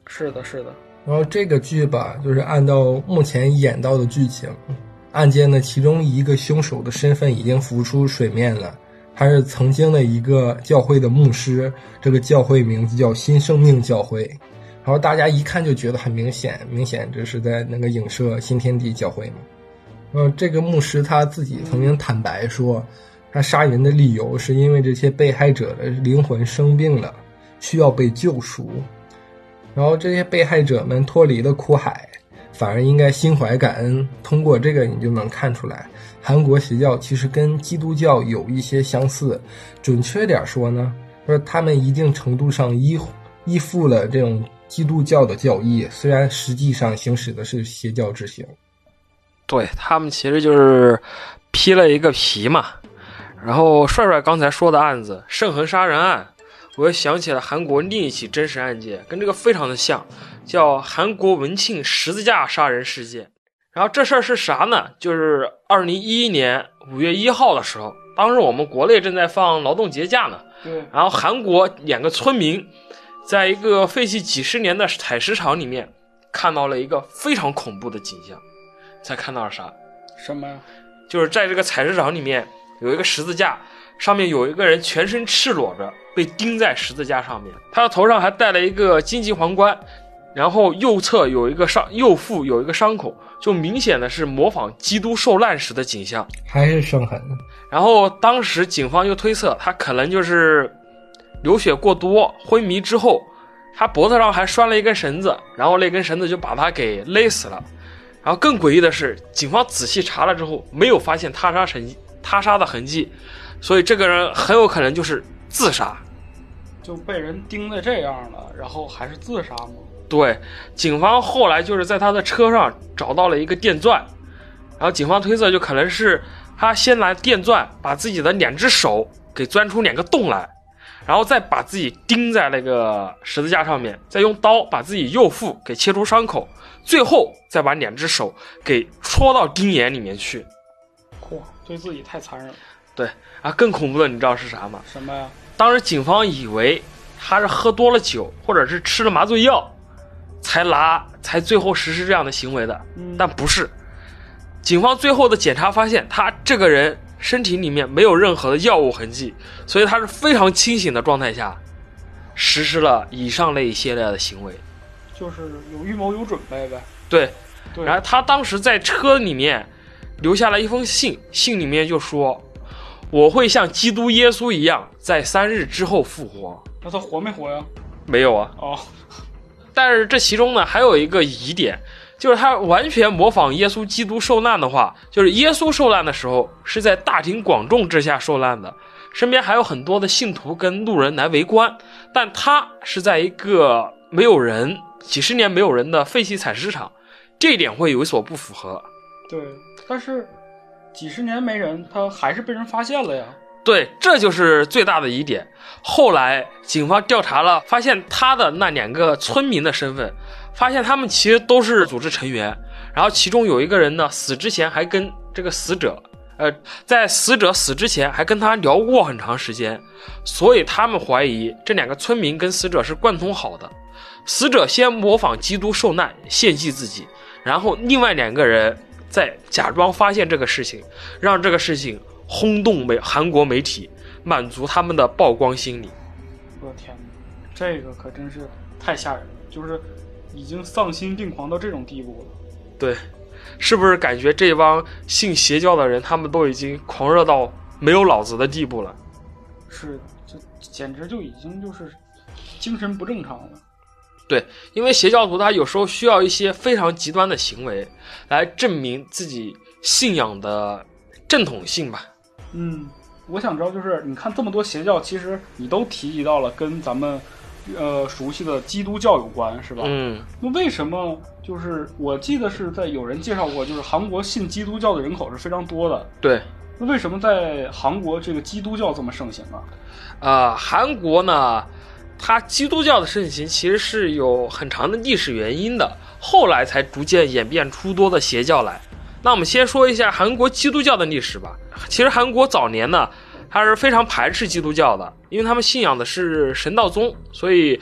Speaker 2: 是的，是的。
Speaker 4: 然后这个剧吧，就是按照目前演到的剧情，案件的其中一个凶手的身份已经浮出水面了，他是曾经的一个教会的牧师，这个教会名字叫新生命教会。然后大家一看就觉得很明显，明显这是在那个影射新天地教会嘛。然后这个牧师他自己曾经坦白说，他杀人的理由是因为这些被害者的灵魂生病了，需要被救赎。然后这些被害者们脱离了苦海，反而应该心怀感恩。通过这个你就能看出来，韩国邪教其实跟基督教有一些相似，准确点说呢，说他们一定程度上依依附了这种基督教的教义，虽然实际上行使的是邪教之行。
Speaker 3: 对，他们其实就是披了一个皮嘛。然后帅帅刚才说的案子圣恒杀人案，我又想起了韩国另一起真实案件，跟这个非常的像，叫韩国文庆十字架杀人事件。然后这事儿是啥呢？就是二零一一年五月一号的时候，当时我们国内正在放劳动节假呢。
Speaker 2: 对。
Speaker 3: 然后韩国两个村民在一个废弃几十年的采石场里面，看到了一个非常恐怖的景象。才看到了啥？
Speaker 2: 什么呀？
Speaker 3: 就是在这个采石场里面有一个十字架，上面有一个人全身赤裸着被钉在十字架上面，他的头上还戴了一个荆棘皇冠，然后右侧有一个伤，右腹有一个伤口，就明显的是模仿基督受难时的景象，
Speaker 4: 还是伤痕。
Speaker 3: 然后当时警方就推测他可能就是流血过多昏迷之后，他脖子上还拴了一根绳子，然后那根绳子就把他给勒死了。然后更诡异的是，警方仔细查了之后没有发现他杀痕他杀的痕迹，所以这个人很有可能就是自杀。
Speaker 2: 就被人盯得这样了，然后还是自杀吗？
Speaker 3: 对，警方后来就是在他的车上找到了一个电钻，然后警方推测就可能是他先拿电钻把自己的两只手给钻出两个洞来，然后再把自己钉在那个十字架上面，再用刀把自己右腹给切出伤口，最后再把两只手给戳到钉眼里面去。
Speaker 2: 嚯，对自己太残忍了。
Speaker 3: 对啊，更恐怖的你知道是啥吗？
Speaker 2: 什么呀？
Speaker 3: 当时警方以为他是喝多了酒或者是吃了麻醉药才拿才最后实施这样的行为的、嗯、但不是。警方最后的检查发现他这个人身体里面没有任何的药物痕迹，所以他是非常清醒的状态下实施了以上那一系列的行为，
Speaker 2: 就是有预谋有准备呗。
Speaker 3: 对，
Speaker 2: 对。
Speaker 3: 然后他当时在车里面留下了一封信，信里面就说我会像基督耶稣一样在三日之后复活。
Speaker 2: 那他活没活呀？
Speaker 3: 没有啊。
Speaker 2: 哦。
Speaker 3: 但是这其中呢还有一个疑点，就是他完全模仿耶稣基督受难的话，就是耶稣受难的时候是在大庭广众之下受难的，身边还有很多的信徒跟路人来围观，但他是在一个没有人几十年没有人的废弃采石场，这一点会有所不符合。
Speaker 2: 对，但是几十年没人，他还是被人发现了呀。
Speaker 3: 对，这就是最大的疑点。后来警方调查了，发现他的那两个村民的身份，发现他们其实都是组织成员，然后其中有一个人呢死之前还跟这个死者呃，在死者死之前还跟他聊过很长时间，所以他们怀疑这两个村民跟死者是贯通好的。死者先模仿基督受难献祭自己，然后另外两个人再假装发现这个事情，让这个事情轰动美韩国媒体，满足他们的曝光心理。
Speaker 2: 我的天哪，这个可真是太吓人了，就是已经丧心病狂到这种地步了。
Speaker 3: 对，是不是感觉这帮信邪教的人他们都已经狂热到没有脑子的地步了？
Speaker 2: 是的，这简直就已经就是精神不正常了。
Speaker 3: 对，因为邪教徒他有时候需要一些非常极端的行为来证明自己信仰的正统性吧。
Speaker 2: 嗯，我想知道，就是你看这么多邪教，其实你都提及到了跟咱们呃熟悉的基督教有关，是吧？
Speaker 3: 嗯。
Speaker 2: 那为什么就是我记得是在有人介绍过，就是韩国信基督教的人口是非常多的。
Speaker 3: 对。
Speaker 2: 那为什么在韩国这个基督教这么盛行啊？
Speaker 3: 呃，韩国呢，它基督教的盛行其实是有很长的历史原因的，后来才逐渐演变出多的邪教来。那我们先说一下韩国基督教的历史吧。其实韩国早年呢，它是非常排斥基督教的，因为他们信仰的是神道宗，所以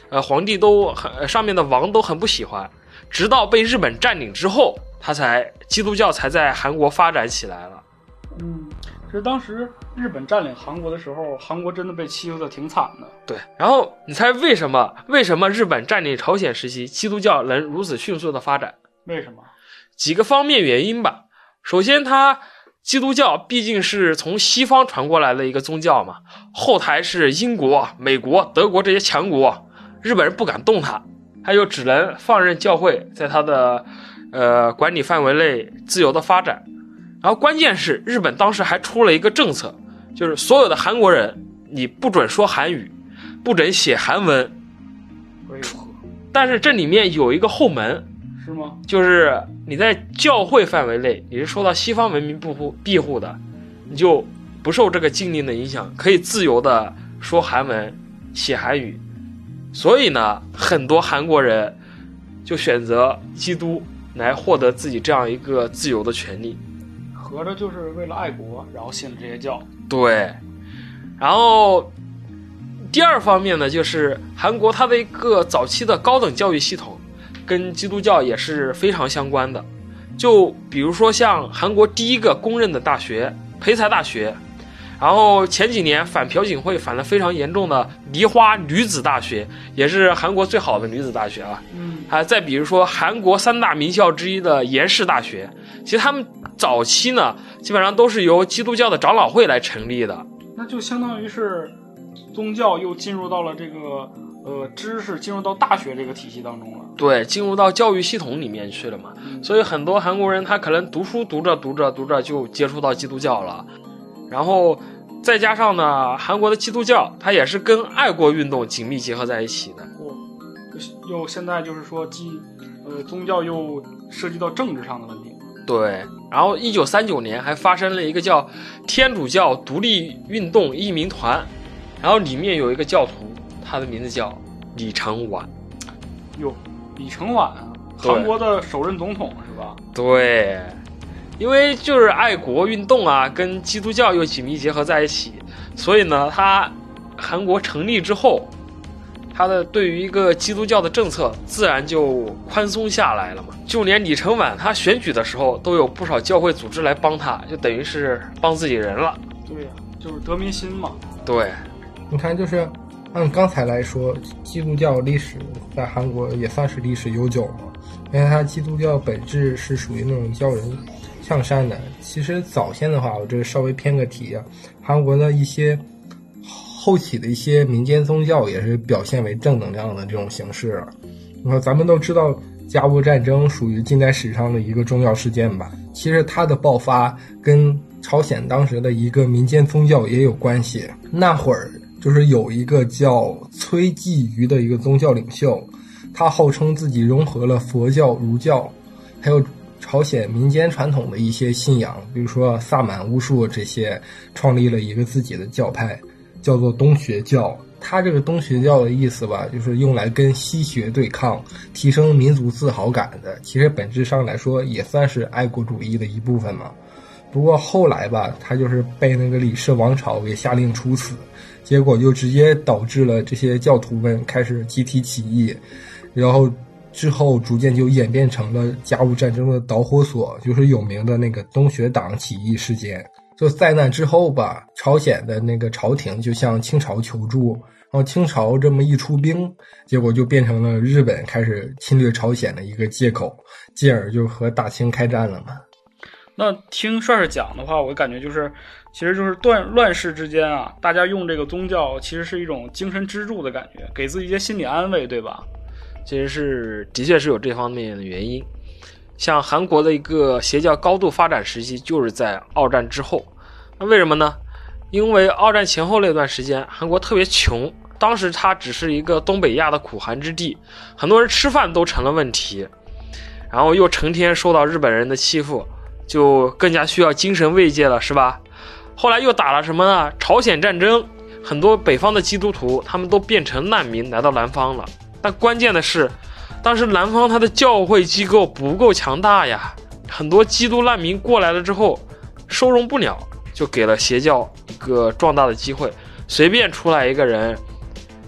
Speaker 3: 呃皇帝都很上面的王都很不喜欢，直到被日本占领之后，他才基督教才在韩国发展起来了。
Speaker 2: 嗯，其实当时日本占领韩国的时候，韩国真的被欺负的挺惨的。
Speaker 3: 对，然后你猜为什么？为什么日本占领朝鲜时期，基督教能如此迅速的发展？
Speaker 2: 为什么？
Speaker 3: 几个方面原因吧。首先，它基督教毕竟是从西方传过来的一个宗教嘛，后台是英国、美国、德国这些强国，日本人不敢动它，他就只能放任教会在他的呃管理范围内自由的发展。然后关键是日本当时还出了一个政策，就是所有的韩国人你不准说韩语，不准写韩文。但是这里面有一个后门，
Speaker 2: 是吗？
Speaker 3: 就是你在教会范围内你是受到西方文明庇护的，你就不受这个禁令的影响，可以自由的说韩文写韩语。所以呢，很多韩国人就选择基督来获得自己这样一个自由的权利。
Speaker 2: 合着就是为了爱国，然后信了这些教。
Speaker 3: 对，然后第二方面呢，就是韩国它的一个早期的高等教育系统跟基督教也是非常相关的。就比如说像韩国第一个公认的大学培才大学，然后前几年反朴槿惠反得非常严重的梨花女子大学，也是韩国最好的女子大学啊。
Speaker 2: 嗯，
Speaker 3: 还再比如说韩国三大名校之一的延世大学，其实他们早期呢基本上都是由基督教的长老会来成立的。
Speaker 2: 那就相当于是宗教又进入到了这个呃知识进入到大学这个体系当中了。
Speaker 3: 对，进入到教育系统里面去了嘛。
Speaker 2: 嗯，
Speaker 3: 所以很多韩国人他可能读书读着读着读着就接触到基督教了。然后再加上呢，韩国的基督教它也是跟爱国运动紧密结合在一起的。
Speaker 2: 哦，又现在就是说既呃宗教又涉及到政治上的问题。
Speaker 3: 对，然后一九三九年还发生了一个叫天主教独立运动义民团，然后里面有一个教徒，他的名字叫李承晚。
Speaker 2: 哟，李承晚啊，韩国的首任总统是吧？
Speaker 3: 对，因为就是爱国运动啊，跟基督教又紧密结合在一起，所以呢，他韩国成立之后，他的对于一个基督教的政策自然就宽松下来了嘛。就连李承晚他选举的时候，都有不少教会组织来帮他，就等于是帮自己人了。
Speaker 2: 对呀、啊，就是得民心嘛。
Speaker 3: 对，
Speaker 4: 你看，就是按刚才来说，基督教历史在韩国也算是历史悠久嘛，因为它基督教本质是属于那种教人向善的。其实早先的话，我这稍微偏个题啊，韩国的一些后起的一些民间宗教也是表现为正能量的这种形式。你看，咱们都知道甲午战争属于近代史上的一个重要事件吧，其实它的爆发跟朝鲜当时的一个民间宗教也有关系。那会儿就是有一个叫崔继瑜的一个宗教领袖，他号称自己融合了佛教、儒教还有朝鲜民间传统的一些信仰，比如说萨满巫术这些，创立了一个自己的教派，叫做东学教。他这个东学教的意思吧，就是用来跟西学对抗，提升民族自豪感的。其实本质上来说也算是爱国主义的一部分嘛。不过后来吧，他就是被那个李氏王朝给下令处死，结果就直接导致了这些教徒们开始集体起义，然后之后逐渐就演变成了甲午战争的导火索，就是有名的那个东学党起义事件。就在那之后吧，朝鲜的那个朝廷就向清朝求助，然后清朝这么一出兵，结果就变成了日本开始侵略朝鲜的一个借口，进而就和大清开战了嘛。
Speaker 2: 那听帅帅讲的话，我感觉就是，其实就是乱乱世之间啊，大家用这个宗教其实是一种精神支柱的感觉，给自己一些心理安慰，对吧？
Speaker 3: 其实是的确是有这方面的原因。像韩国的一个邪教高度发展时期就是在二战之后。那为什么呢？因为二战前后那段时间韩国特别穷，当时它只是一个东北亚的苦寒之地，很多人吃饭都成了问题，然后又成天受到日本人的欺负，就更加需要精神慰藉了，是吧？后来又打了什么呢？朝鲜战争，很多北方的基督徒他们都变成难民来到南方了。但关键的是，当时南方它的教会机构不够强大呀，很多基督难民过来了之后收容不了，就给了邪教一个壮大的机会，随便出来一个人，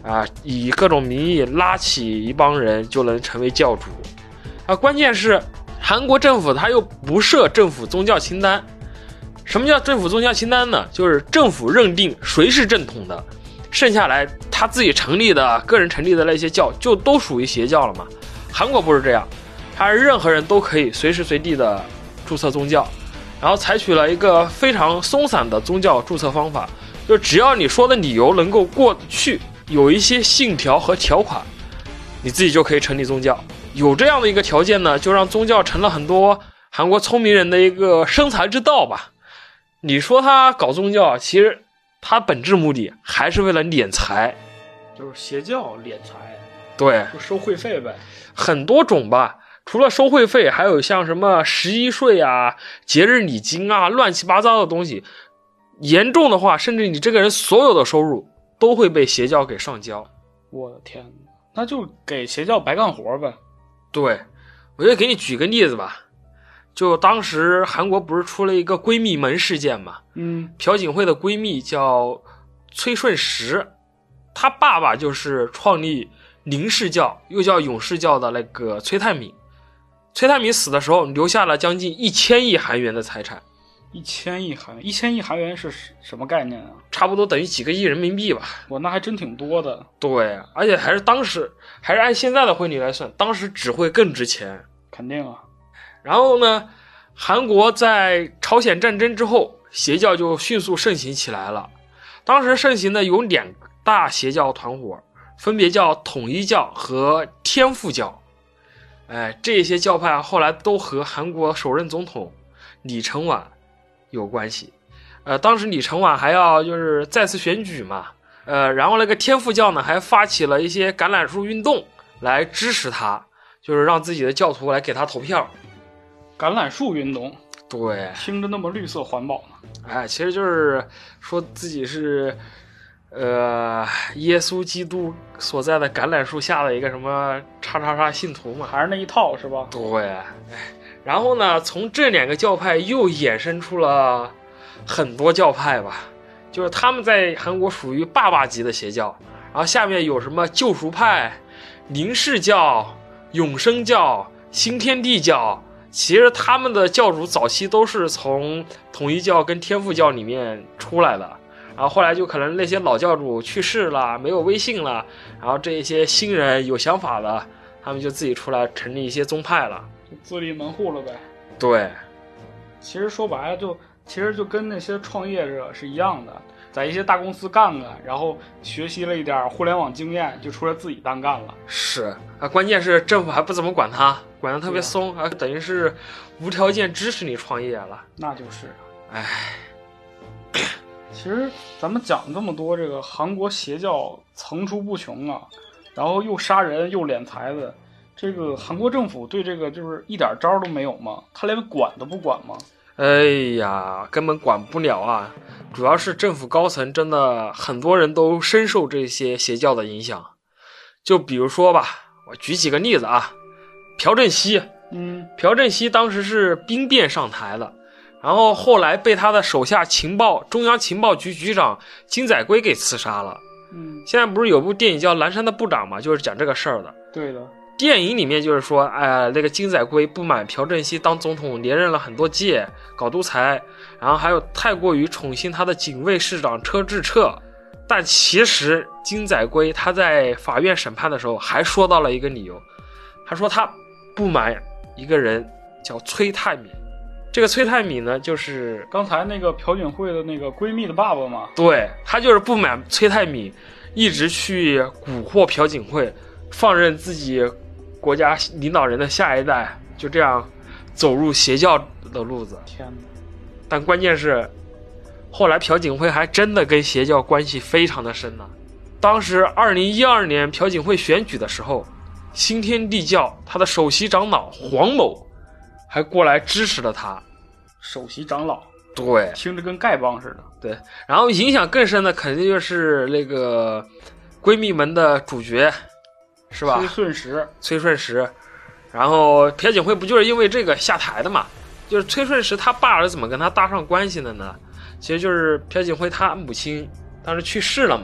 Speaker 3: 啊，以各种名义拉起一帮人就能成为教主啊。关键是韩国政府他又不设政府宗教清单。什么叫政府宗教清单呢？就是政府认定谁是正统的，剩下来他自己成立的个人成立的那些教就都属于邪教了嘛。韩国不是这样，他是任何人都可以随时随地的注册宗教，然后采取了一个非常松散的宗教注册方法，就只要你说的理由能够过去，有一些信条和条款，你自己就可以成立宗教。有这样的一个条件呢，就让宗教成了很多韩国聪明人的一个生财之道吧。你说他搞宗教，其实他本质目的还是为了敛财，
Speaker 2: 就是邪教敛财，
Speaker 3: 对，
Speaker 2: 就收会费呗，
Speaker 3: 很多种吧。除了收会费，还有像什么十一税啊、节日礼金啊，乱七八糟的东西。严重的话，甚至你这个人所有的收入都会被邪教给上交。
Speaker 2: 我的天哪，那就给邪教白干活呗。
Speaker 3: 对，我就给你举个例子吧。就当时韩国不是出了一个闺蜜门事件嘛？
Speaker 2: 嗯，
Speaker 3: 朴槿惠的闺蜜叫崔顺实，她爸爸就是创立宁氏教又叫永世教的那个崔泰敏。崔泰敏死的时候留下了将近一千亿韩元的财产。
Speaker 2: 一千亿韩元，一千亿韩元是什么概念啊？
Speaker 3: 差不多等于几个亿人民币吧。
Speaker 2: 哇，那还真挺多的。
Speaker 3: 对，而且还是当时还是按现在的汇率来算，当时纸会更值钱。
Speaker 2: 肯定啊。
Speaker 3: 然后呢，韩国在朝鲜战争之后，邪教就迅速盛行起来了。当时盛行的有两大邪教团伙，分别叫统一教和天父教。哎，这些教派后来都和韩国首任总统李承晚有关系。呃，当时李承晚还要就是再次选举嘛，呃，然后那个天父教呢还发起了一些橄榄树运动来支持他，就是让自己的教徒来给他投票。
Speaker 2: 橄榄树运动，
Speaker 3: 对，
Speaker 2: 听着那么绿色环保呢。
Speaker 3: 哎，其实就是说自己是，呃，耶稣基督所在的橄榄树下的一个什么叉叉叉信徒嘛，
Speaker 2: 还是那一套是吧？
Speaker 3: 对，哎，然后呢，从这两个教派又衍生出了很多教派吧，就是他们在韩国属于爸爸级的邪教，然后下面有什么救赎派、宁氏教、永生教、新天地教。其实他们的教主早期都是从统一教跟天父教里面出来的，然后后来就可能那些老教主去世了，没有威信了，然后这些新人有想法的，他们就自己出来成立一些宗派了，
Speaker 2: 就自立门户了呗。
Speaker 3: 对，
Speaker 2: 其实说白了就其实就跟那些创业者是一样的，在一些大公司干干，然后学习了一点互联网经验，就出来自己单干了。
Speaker 3: 是啊，关键是政府还不怎么管他，管得特别松啊，等于是无条件支持你创业了。
Speaker 2: 那就是，
Speaker 3: 哎，
Speaker 2: 其实咱们讲这么多，这个韩国邪教层出不穷啊，然后又杀人又敛财的，这个韩国政府对这个就是一点招都没有吗？他连管都不管吗？
Speaker 3: 哎呀，根本管不了啊！主要是政府高层真的很多人都深受这些邪教的影响。就比如说吧，我举几个例子啊。朴正熙，
Speaker 2: 嗯，
Speaker 3: 朴正熙当时是兵变上台的，然后后来被他的手下情报中央情报局局长金载圭给刺杀了。
Speaker 2: 嗯，
Speaker 3: 现在不是有部电影叫《蓝山的部长》嘛，就是讲这个事儿的。
Speaker 2: 对的。
Speaker 3: 电影里面就是说，哎、呃，那个金载圭不满朴正熙当总统连任了很多届，搞独裁，然后还有太过于宠幸他的警卫市长车志澈。但其实金载圭他在法院审判的时候还说到了一个理由，他说他不满一个人叫崔泰敏。这个崔泰敏呢，就是
Speaker 2: 刚才那个朴槿惠的那个闺蜜的爸爸嘛。
Speaker 3: 对，他就是不满崔泰敏一直去蛊惑朴槿惠，放任自己国家领导人的下一代就这样走入邪教的路子。
Speaker 2: 天哪！
Speaker 3: 但关键是后来朴槿惠还真的跟邪教关系非常的深呢。当时二零一二年朴槿惠选举的时候，新天地教他的首席长老黄某还过来支持了他。
Speaker 2: 首席长老，
Speaker 3: 对，
Speaker 2: 听着跟丐帮似的。
Speaker 3: 对，然后影响更深的肯定就是那个闺蜜门的主角，是吧？
Speaker 2: 崔顺实，
Speaker 3: 崔顺实，然后朴槿惠不就是因为这个下台的嘛？就是崔顺实他爸是怎么跟他搭上关系的呢？其实就是朴槿惠他母亲当时去世了嘛，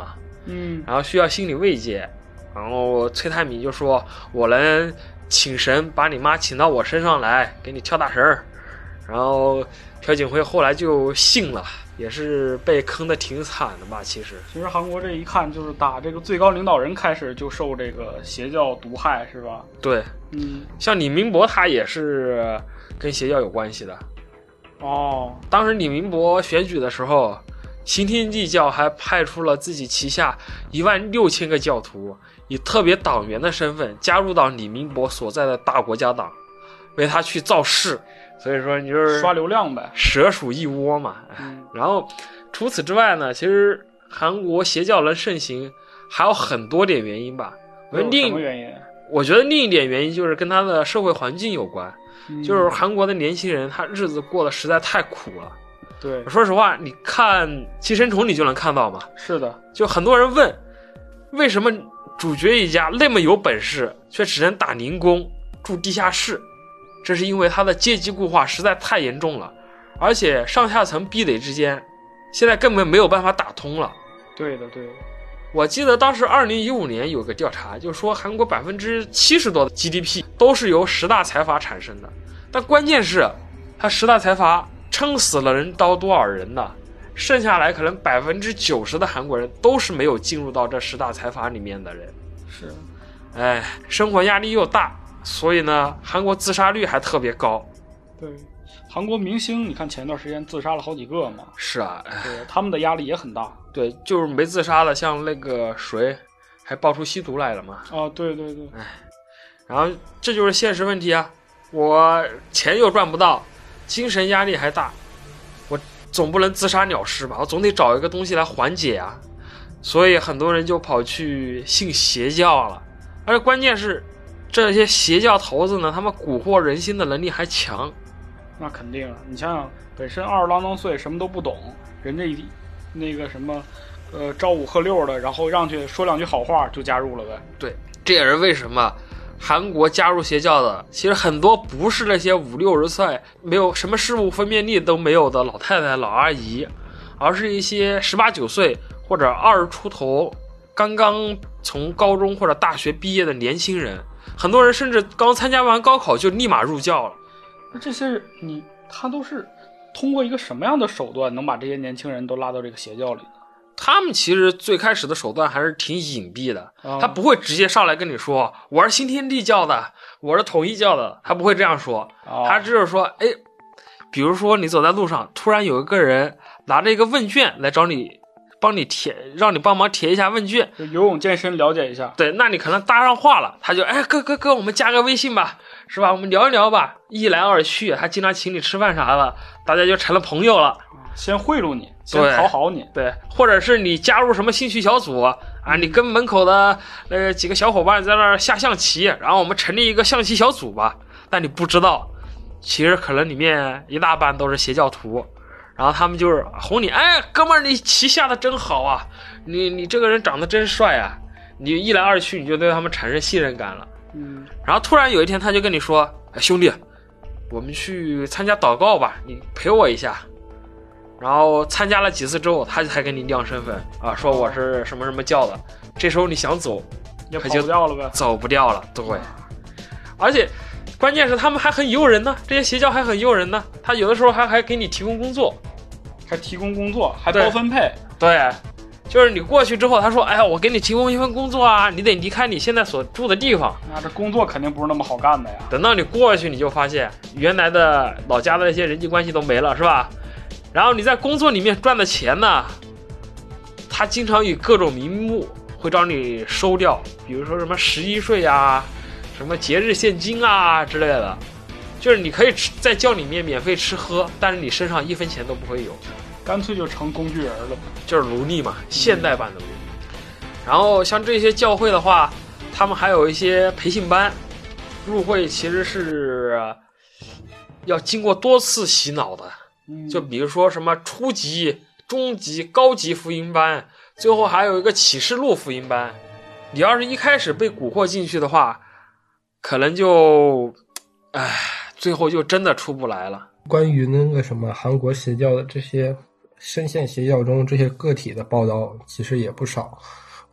Speaker 2: 嗯，
Speaker 3: 然后需要心理慰藉，然后崔泰敏就说我能请神把你妈请到我身上来给你跳大神儿，然后朴槿惠后来就信了，也是被坑得挺惨的吧。其实
Speaker 2: 其实韩国这一看就是打这个最高领导人开始就受这个邪教毒害，是吧？
Speaker 3: 对，
Speaker 2: 嗯，
Speaker 3: 像李明博他也是跟邪教有关系的。
Speaker 2: 哦，
Speaker 3: 当时李明博选举的时候，新天地教还派出了自己旗下一万六千个教徒，以特别党员的身份加入到李明博所在的大国家党，为他去造势。所以说你就是
Speaker 2: 刷流量呗，
Speaker 3: 蛇鼠一窝嘛。
Speaker 2: 嗯，
Speaker 3: 然后除此之外呢，其实韩国邪教能盛行还有很多点原因吧。我觉得另
Speaker 2: 什么原因？
Speaker 3: 我觉得另一点原因就是跟他的社会环境有关。
Speaker 2: 嗯、
Speaker 3: 就是韩国的年轻人他日子过得实在太苦了。
Speaker 2: 对，
Speaker 3: 说实话，你看《寄生虫》你就能看到嘛。
Speaker 2: 是的，
Speaker 3: 就很多人问，为什么主角一家那么有本事，却只能打零工、住地下室？这是因为他的阶级固化实在太严重了，而且上下层壁垒之间，现在根本没有办法打通了。
Speaker 2: 对的，对的。
Speaker 3: 我记得当时二零一五年有个调查，就说韩国百分之七十多的 G D P 都是由十大财阀产生的，但关键是，他十大财阀撑死了人刀多少人呢？剩下来可能百分之九十的韩国人都是没有进入到这十大财阀里面的人。
Speaker 2: 是，
Speaker 3: 哎，生活压力又大，所以呢，韩国自杀率还特别高。
Speaker 2: 对，韩国明星，你看前段时间自杀了好几个嘛。
Speaker 3: 是啊，
Speaker 2: 对，他们的压力也很大。
Speaker 3: 对，就是没自杀的，像那个谁，还爆出吸毒来了嘛。
Speaker 2: 哦，对对对。
Speaker 3: 哎，然后这就是现实问题啊！我钱又赚不到，精神压力还大，我总不能自杀了事吧？我总得找一个东西来缓解啊。所以很多人就跑去信邪教了，而且关键是，这些邪教头子呢，他们蛊惑人心的能力还强。
Speaker 2: 那肯定啊！你想想，本身二十郎当岁，什么都不懂，人家一那个什么，呃，吆五喝六的，然后让去说两句好话就加入了呗。
Speaker 3: 对，这也是为什么韩国加入邪教的，其实很多不是那些五六十岁没有什么事物分辨力都没有的老太太、老阿姨，而是一些十八九岁或者二十出头，刚刚从高中或者大学毕业的年轻人。很多人甚至刚参加完高考就立马入教了。
Speaker 2: 那这些你他都是通过一个什么样的手段能把这些年轻人都拉到这个邪教里呢？
Speaker 3: 他们其实最开始的手段还是挺隐蔽的、哦、他不会直接上来跟你说我是新天地教的，我是统一教的，他不会这样说、哦、他只是说哎，比如说你走在路上，突然有一个人拿着一个问卷来找你，帮你填，让你帮忙填一下问卷，
Speaker 2: 就游泳健身了解一下。
Speaker 3: 对，那你可能搭上话了，他就哎哥哥哥，我们加个微信吧，是吧？我们聊一聊吧，一来二去，他经常请你吃饭啥的，大家就成了朋友了。
Speaker 2: 先贿赂你，先讨好你，
Speaker 3: 对，或者是你加入什么兴趣小组啊，你跟门口的那个几个小伙伴在那儿下象棋，然后我们成立一个象棋小组吧。但你不知道，其实可能里面一大半都是邪教徒。然后他们就是哄你，哎，哥们儿，你棋下的真好啊，你你这个人长得真帅啊，你一来二去你就对他们产生信任感了。
Speaker 2: 嗯，
Speaker 3: 然后突然有一天他就跟你说，哎，兄弟，我们去参加祷告吧，你陪我一下。然后参加了几次之后，他才跟你亮身份啊，说我是什么什么教的。这时候你想走，
Speaker 2: 也跑不掉了呗，
Speaker 3: 走不掉了。对，而且关键是他们还很诱人呢，这些邪教还很诱人呢。他有的时候还还给你提供工作，
Speaker 2: 还提供工作，还包分配。
Speaker 3: 对，就是你过去之后，他说：“哎呀，我给你提供一份工作啊，你得离开你现在所住的地方。”
Speaker 2: 那这工作肯定不是那么好干的呀。
Speaker 3: 等到你过去，你就发现原来的老家的那些人际关系都没了，是吧？然后你在工作里面赚的钱呢，他经常以各种名目会找你收掉，比如说什么十一税啊，什么节日现金啊之类的，就是你可以吃在教里面免费吃喝，但是你身上一分钱都不会有，
Speaker 2: 干脆就成工具人了，
Speaker 3: 就是奴隶嘛，现代版的奴隶。然后像这些教会的话，他们还有一些培训班，入会其实是要经过多次洗脑的。就比如说什么初级、中级、高级福音班，最后还有一个启示录福音班。你要是一开始被蛊惑进去的话，可能就，唉，最后就真的出不来了。
Speaker 4: 关于那个什么韩国邪教的这些深陷邪教中这些个体的报道，其实也不少。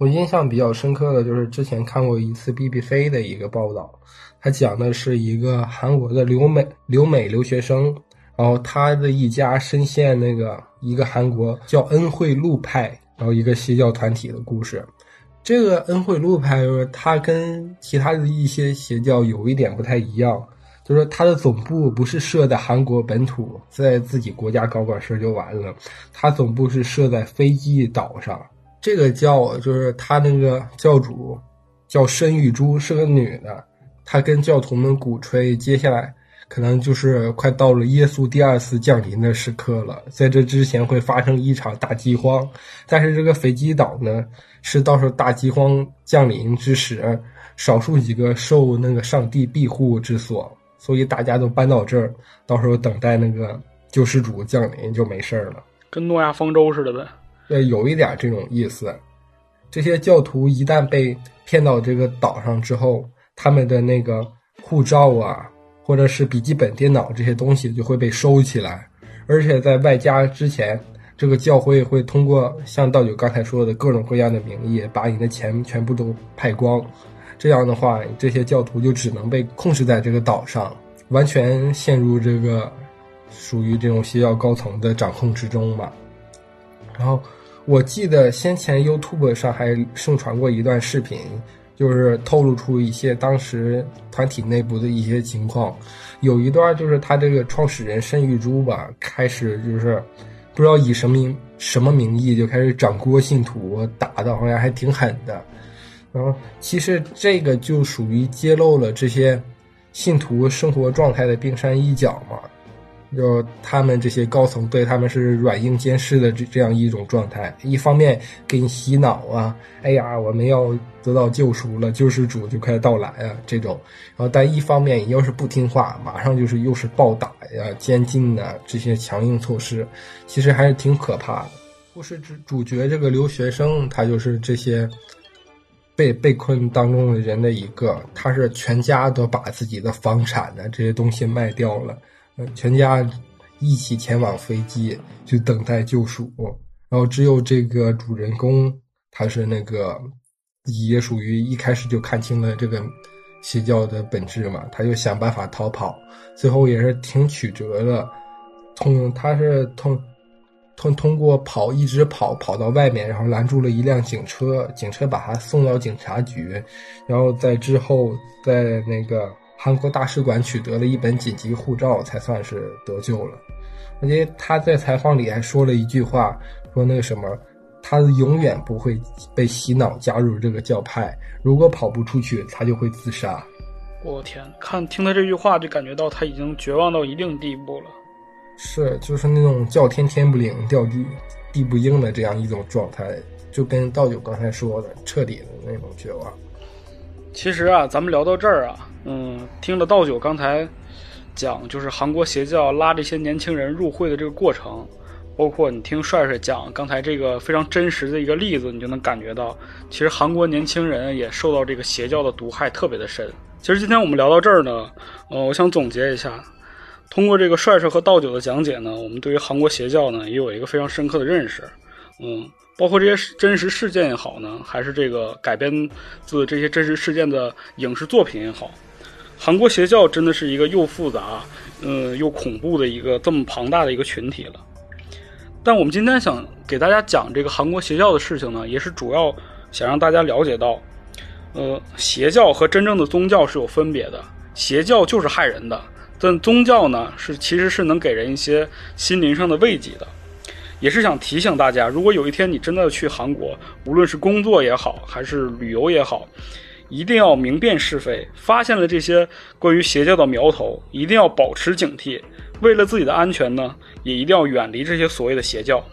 Speaker 4: 我印象比较深刻的就是之前看过一次 B B C 的一个报道，他讲的是一个韩国的留美留美留学生，然后他的一家深陷那个一个韩国叫恩惠路派，然后一个邪教团体的故事。这个恩惠路派就是它跟其他的一些邪教有一点不太一样，就是它的总部不是设在韩国本土，在自己国家搞搞事就完了，它总部是设在飞机岛上。这个教就是他那个教主叫申玉珠，是个女的，她跟教徒们鼓吹接下来可能就是快到了耶稣第二次降临的时刻了，在这之前会发生一场大饥荒，但是这个飞机岛呢是到时候大饥荒降临之时少数几个受那个上帝庇护之所，所以大家都搬到这儿，到时候等待那个救世主降临就没事了，
Speaker 2: 跟诺亚方舟似的呗。
Speaker 4: 对，有一点这种意思。这些教徒一旦被骗到这个岛上之后，他们的那个护照啊或者是笔记本电脑这些东西就会被收起来，而且在外加之前，这个教会会通过像道友刚才说的各种各样的名义把你的钱全部都派光，这样的话这些教徒就只能被控制在这个岛上，完全陷入这个属于这种邪教高层的掌控之中嘛。然后我记得先前 YouTube 上还盛传过一段视频，就是透露出一些当时团体内部的一些情况。有一段就是他这个创始人申玉珠吧，开始就是不知道以什么名什么名义就开始掌掴信徒，打的好像还挺狠的。然后其实这个就属于揭露了这些信徒生活状态的冰山一角嘛。就他们这些高层对他们是软硬兼施的这这样一种状态，一方面给你洗脑啊，哎呀我们要得到救赎了，救世主就快到来啊这种，然后但一方面你要是不听话，马上就是又是暴打呀、监禁啊这些强硬措施，其实还是挺可怕的。故事主角这个留学生，他就是这些被被困当中的人的一个，他是全家都把自己的房产啊这些东西卖掉了，全家一起前往飞机去等待救赎，然后只有这个主人公他是那个也属于一开始就看清了这个邪教的本质嘛，他就想办法逃跑，最后也是挺曲折的，通他是通通通过跑一直跑跑到外面，然后拦住了一辆警车，警车把他送到警察局，然后在之后在那个韩国大使馆取得了一本紧急护照，才算是得救了。而且他在采访里还说了一句话，说那个什么，他永远不会被洗脑加入这个教派，如果跑不出去，他就会自杀。
Speaker 2: 我天，看听他这句话就感觉到他已经绝望到一定地步了。
Speaker 4: 是，就是那种叫天天不灵，叫地地不应的这样一种状态，就跟道友刚才说的，彻底的那种绝望。
Speaker 2: 其实啊，咱们聊到这儿啊，嗯，听了道九刚才讲，就是韩国邪教拉这些年轻人入会的这个过程，包括你听帅帅讲刚才这个非常真实的一个例子，你就能感觉到，其实韩国年轻人也受到这个邪教的毒害特别的深。其实今天我们聊到这儿呢，呃，我想总结一下，通过这个帅帅和道九的讲解呢，我们对于韩国邪教呢也有一个非常深刻的认识，嗯。包括这些真实事件也好呢，还是这个改编自这些真实事件的影视作品也好，韩国邪教真的是一个又复杂嗯又恐怖的一个这么庞大的一个群体了。但我们今天想给大家讲这个韩国邪教的事情呢，也是主要想让大家了解到呃邪教和真正的宗教是有分别的，邪教就是害人的，但宗教呢是其实是能给人一些心灵上的慰藉的。也是想提醒大家，如果有一天你真的去韩国，无论是工作也好还是旅游也好，一定要明辨是非，发现了这些关于邪教的苗头，一定要保持警惕，为了自己的安全呢，也一定要远离这些所谓的邪教。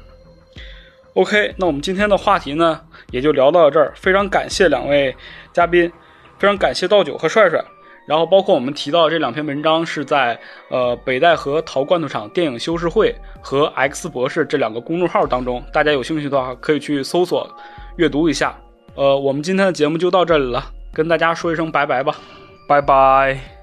Speaker 2: OK， 那我们今天的话题呢也就聊到这儿，非常感谢两位嘉宾，非常感谢道九和帅帅，然后包括我们提到这两篇文章是在呃北戴河陶罐头厂电影修饰会和 X 博士这两个公众号当中，大家有兴趣的话可以去搜索阅读一下。呃，我们今天的节目就到这里了，跟大家说一声拜拜吧，
Speaker 3: 拜拜。